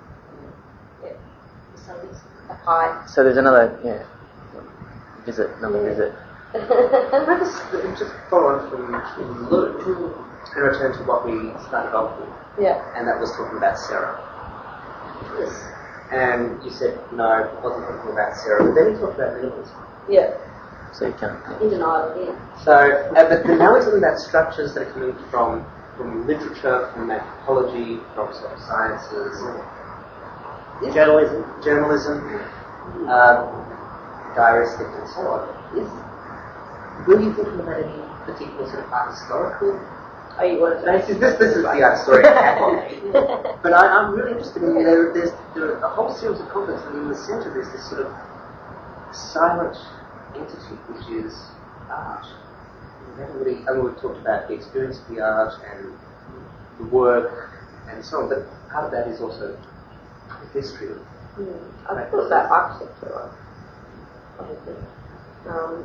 So it's A pie. So there's another, yeah, visit, another visit. Can I just, just follow on from Luke and return to what we started off with, Yeah. and that was talking about Sarah. Yes. And you said, no, it wasn't talking about Sarah, but then you talked about minimalism. Yeah. So you can't... in denial, yeah. So, uh, but now we're talking about structures that are coming from, from literature, from anthropology, from social sciences, Journalism. journalism, um, diaristic, and so on. Is, were you thinking about any particular sort of art historical? Oh, you wanted to This is, this, this is the art story catalog. But I, I'm really interested in there. There's there are a whole series of conflicts, and in the centre there's this sort of silent entity, which is art. We haven't really, I mean, we've talked about the experience of the art and the work and so on, but part of that is also the history of Mm. I thought about architecture, obviously. Um,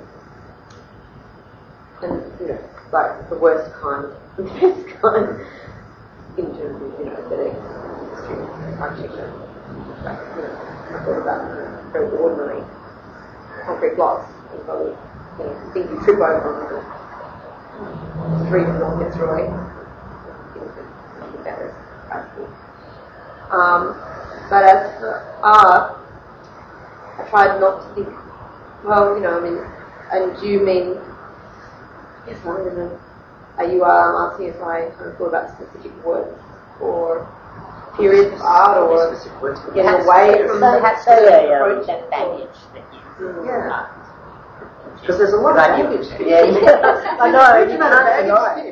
and, you know, like the worst kind, the best kind, in terms of, you know, aesthetics, history, architecture. Like, you know, I thought about, you know, very ordinary concrete blocks, and probably, you know, things you trip over on the three to not get through it. Um, but as for art, I tried not to think, well, you know, I mean, and do you mean, yes, I don't know, are you um, asking if I kind of thought about specific works or periods of art or getting away from so the perhaps so yeah, approach that baggage that you mm. yeah. Because there's a lot of baggage. Yeah, yeah. I know. Huge amount of baggage.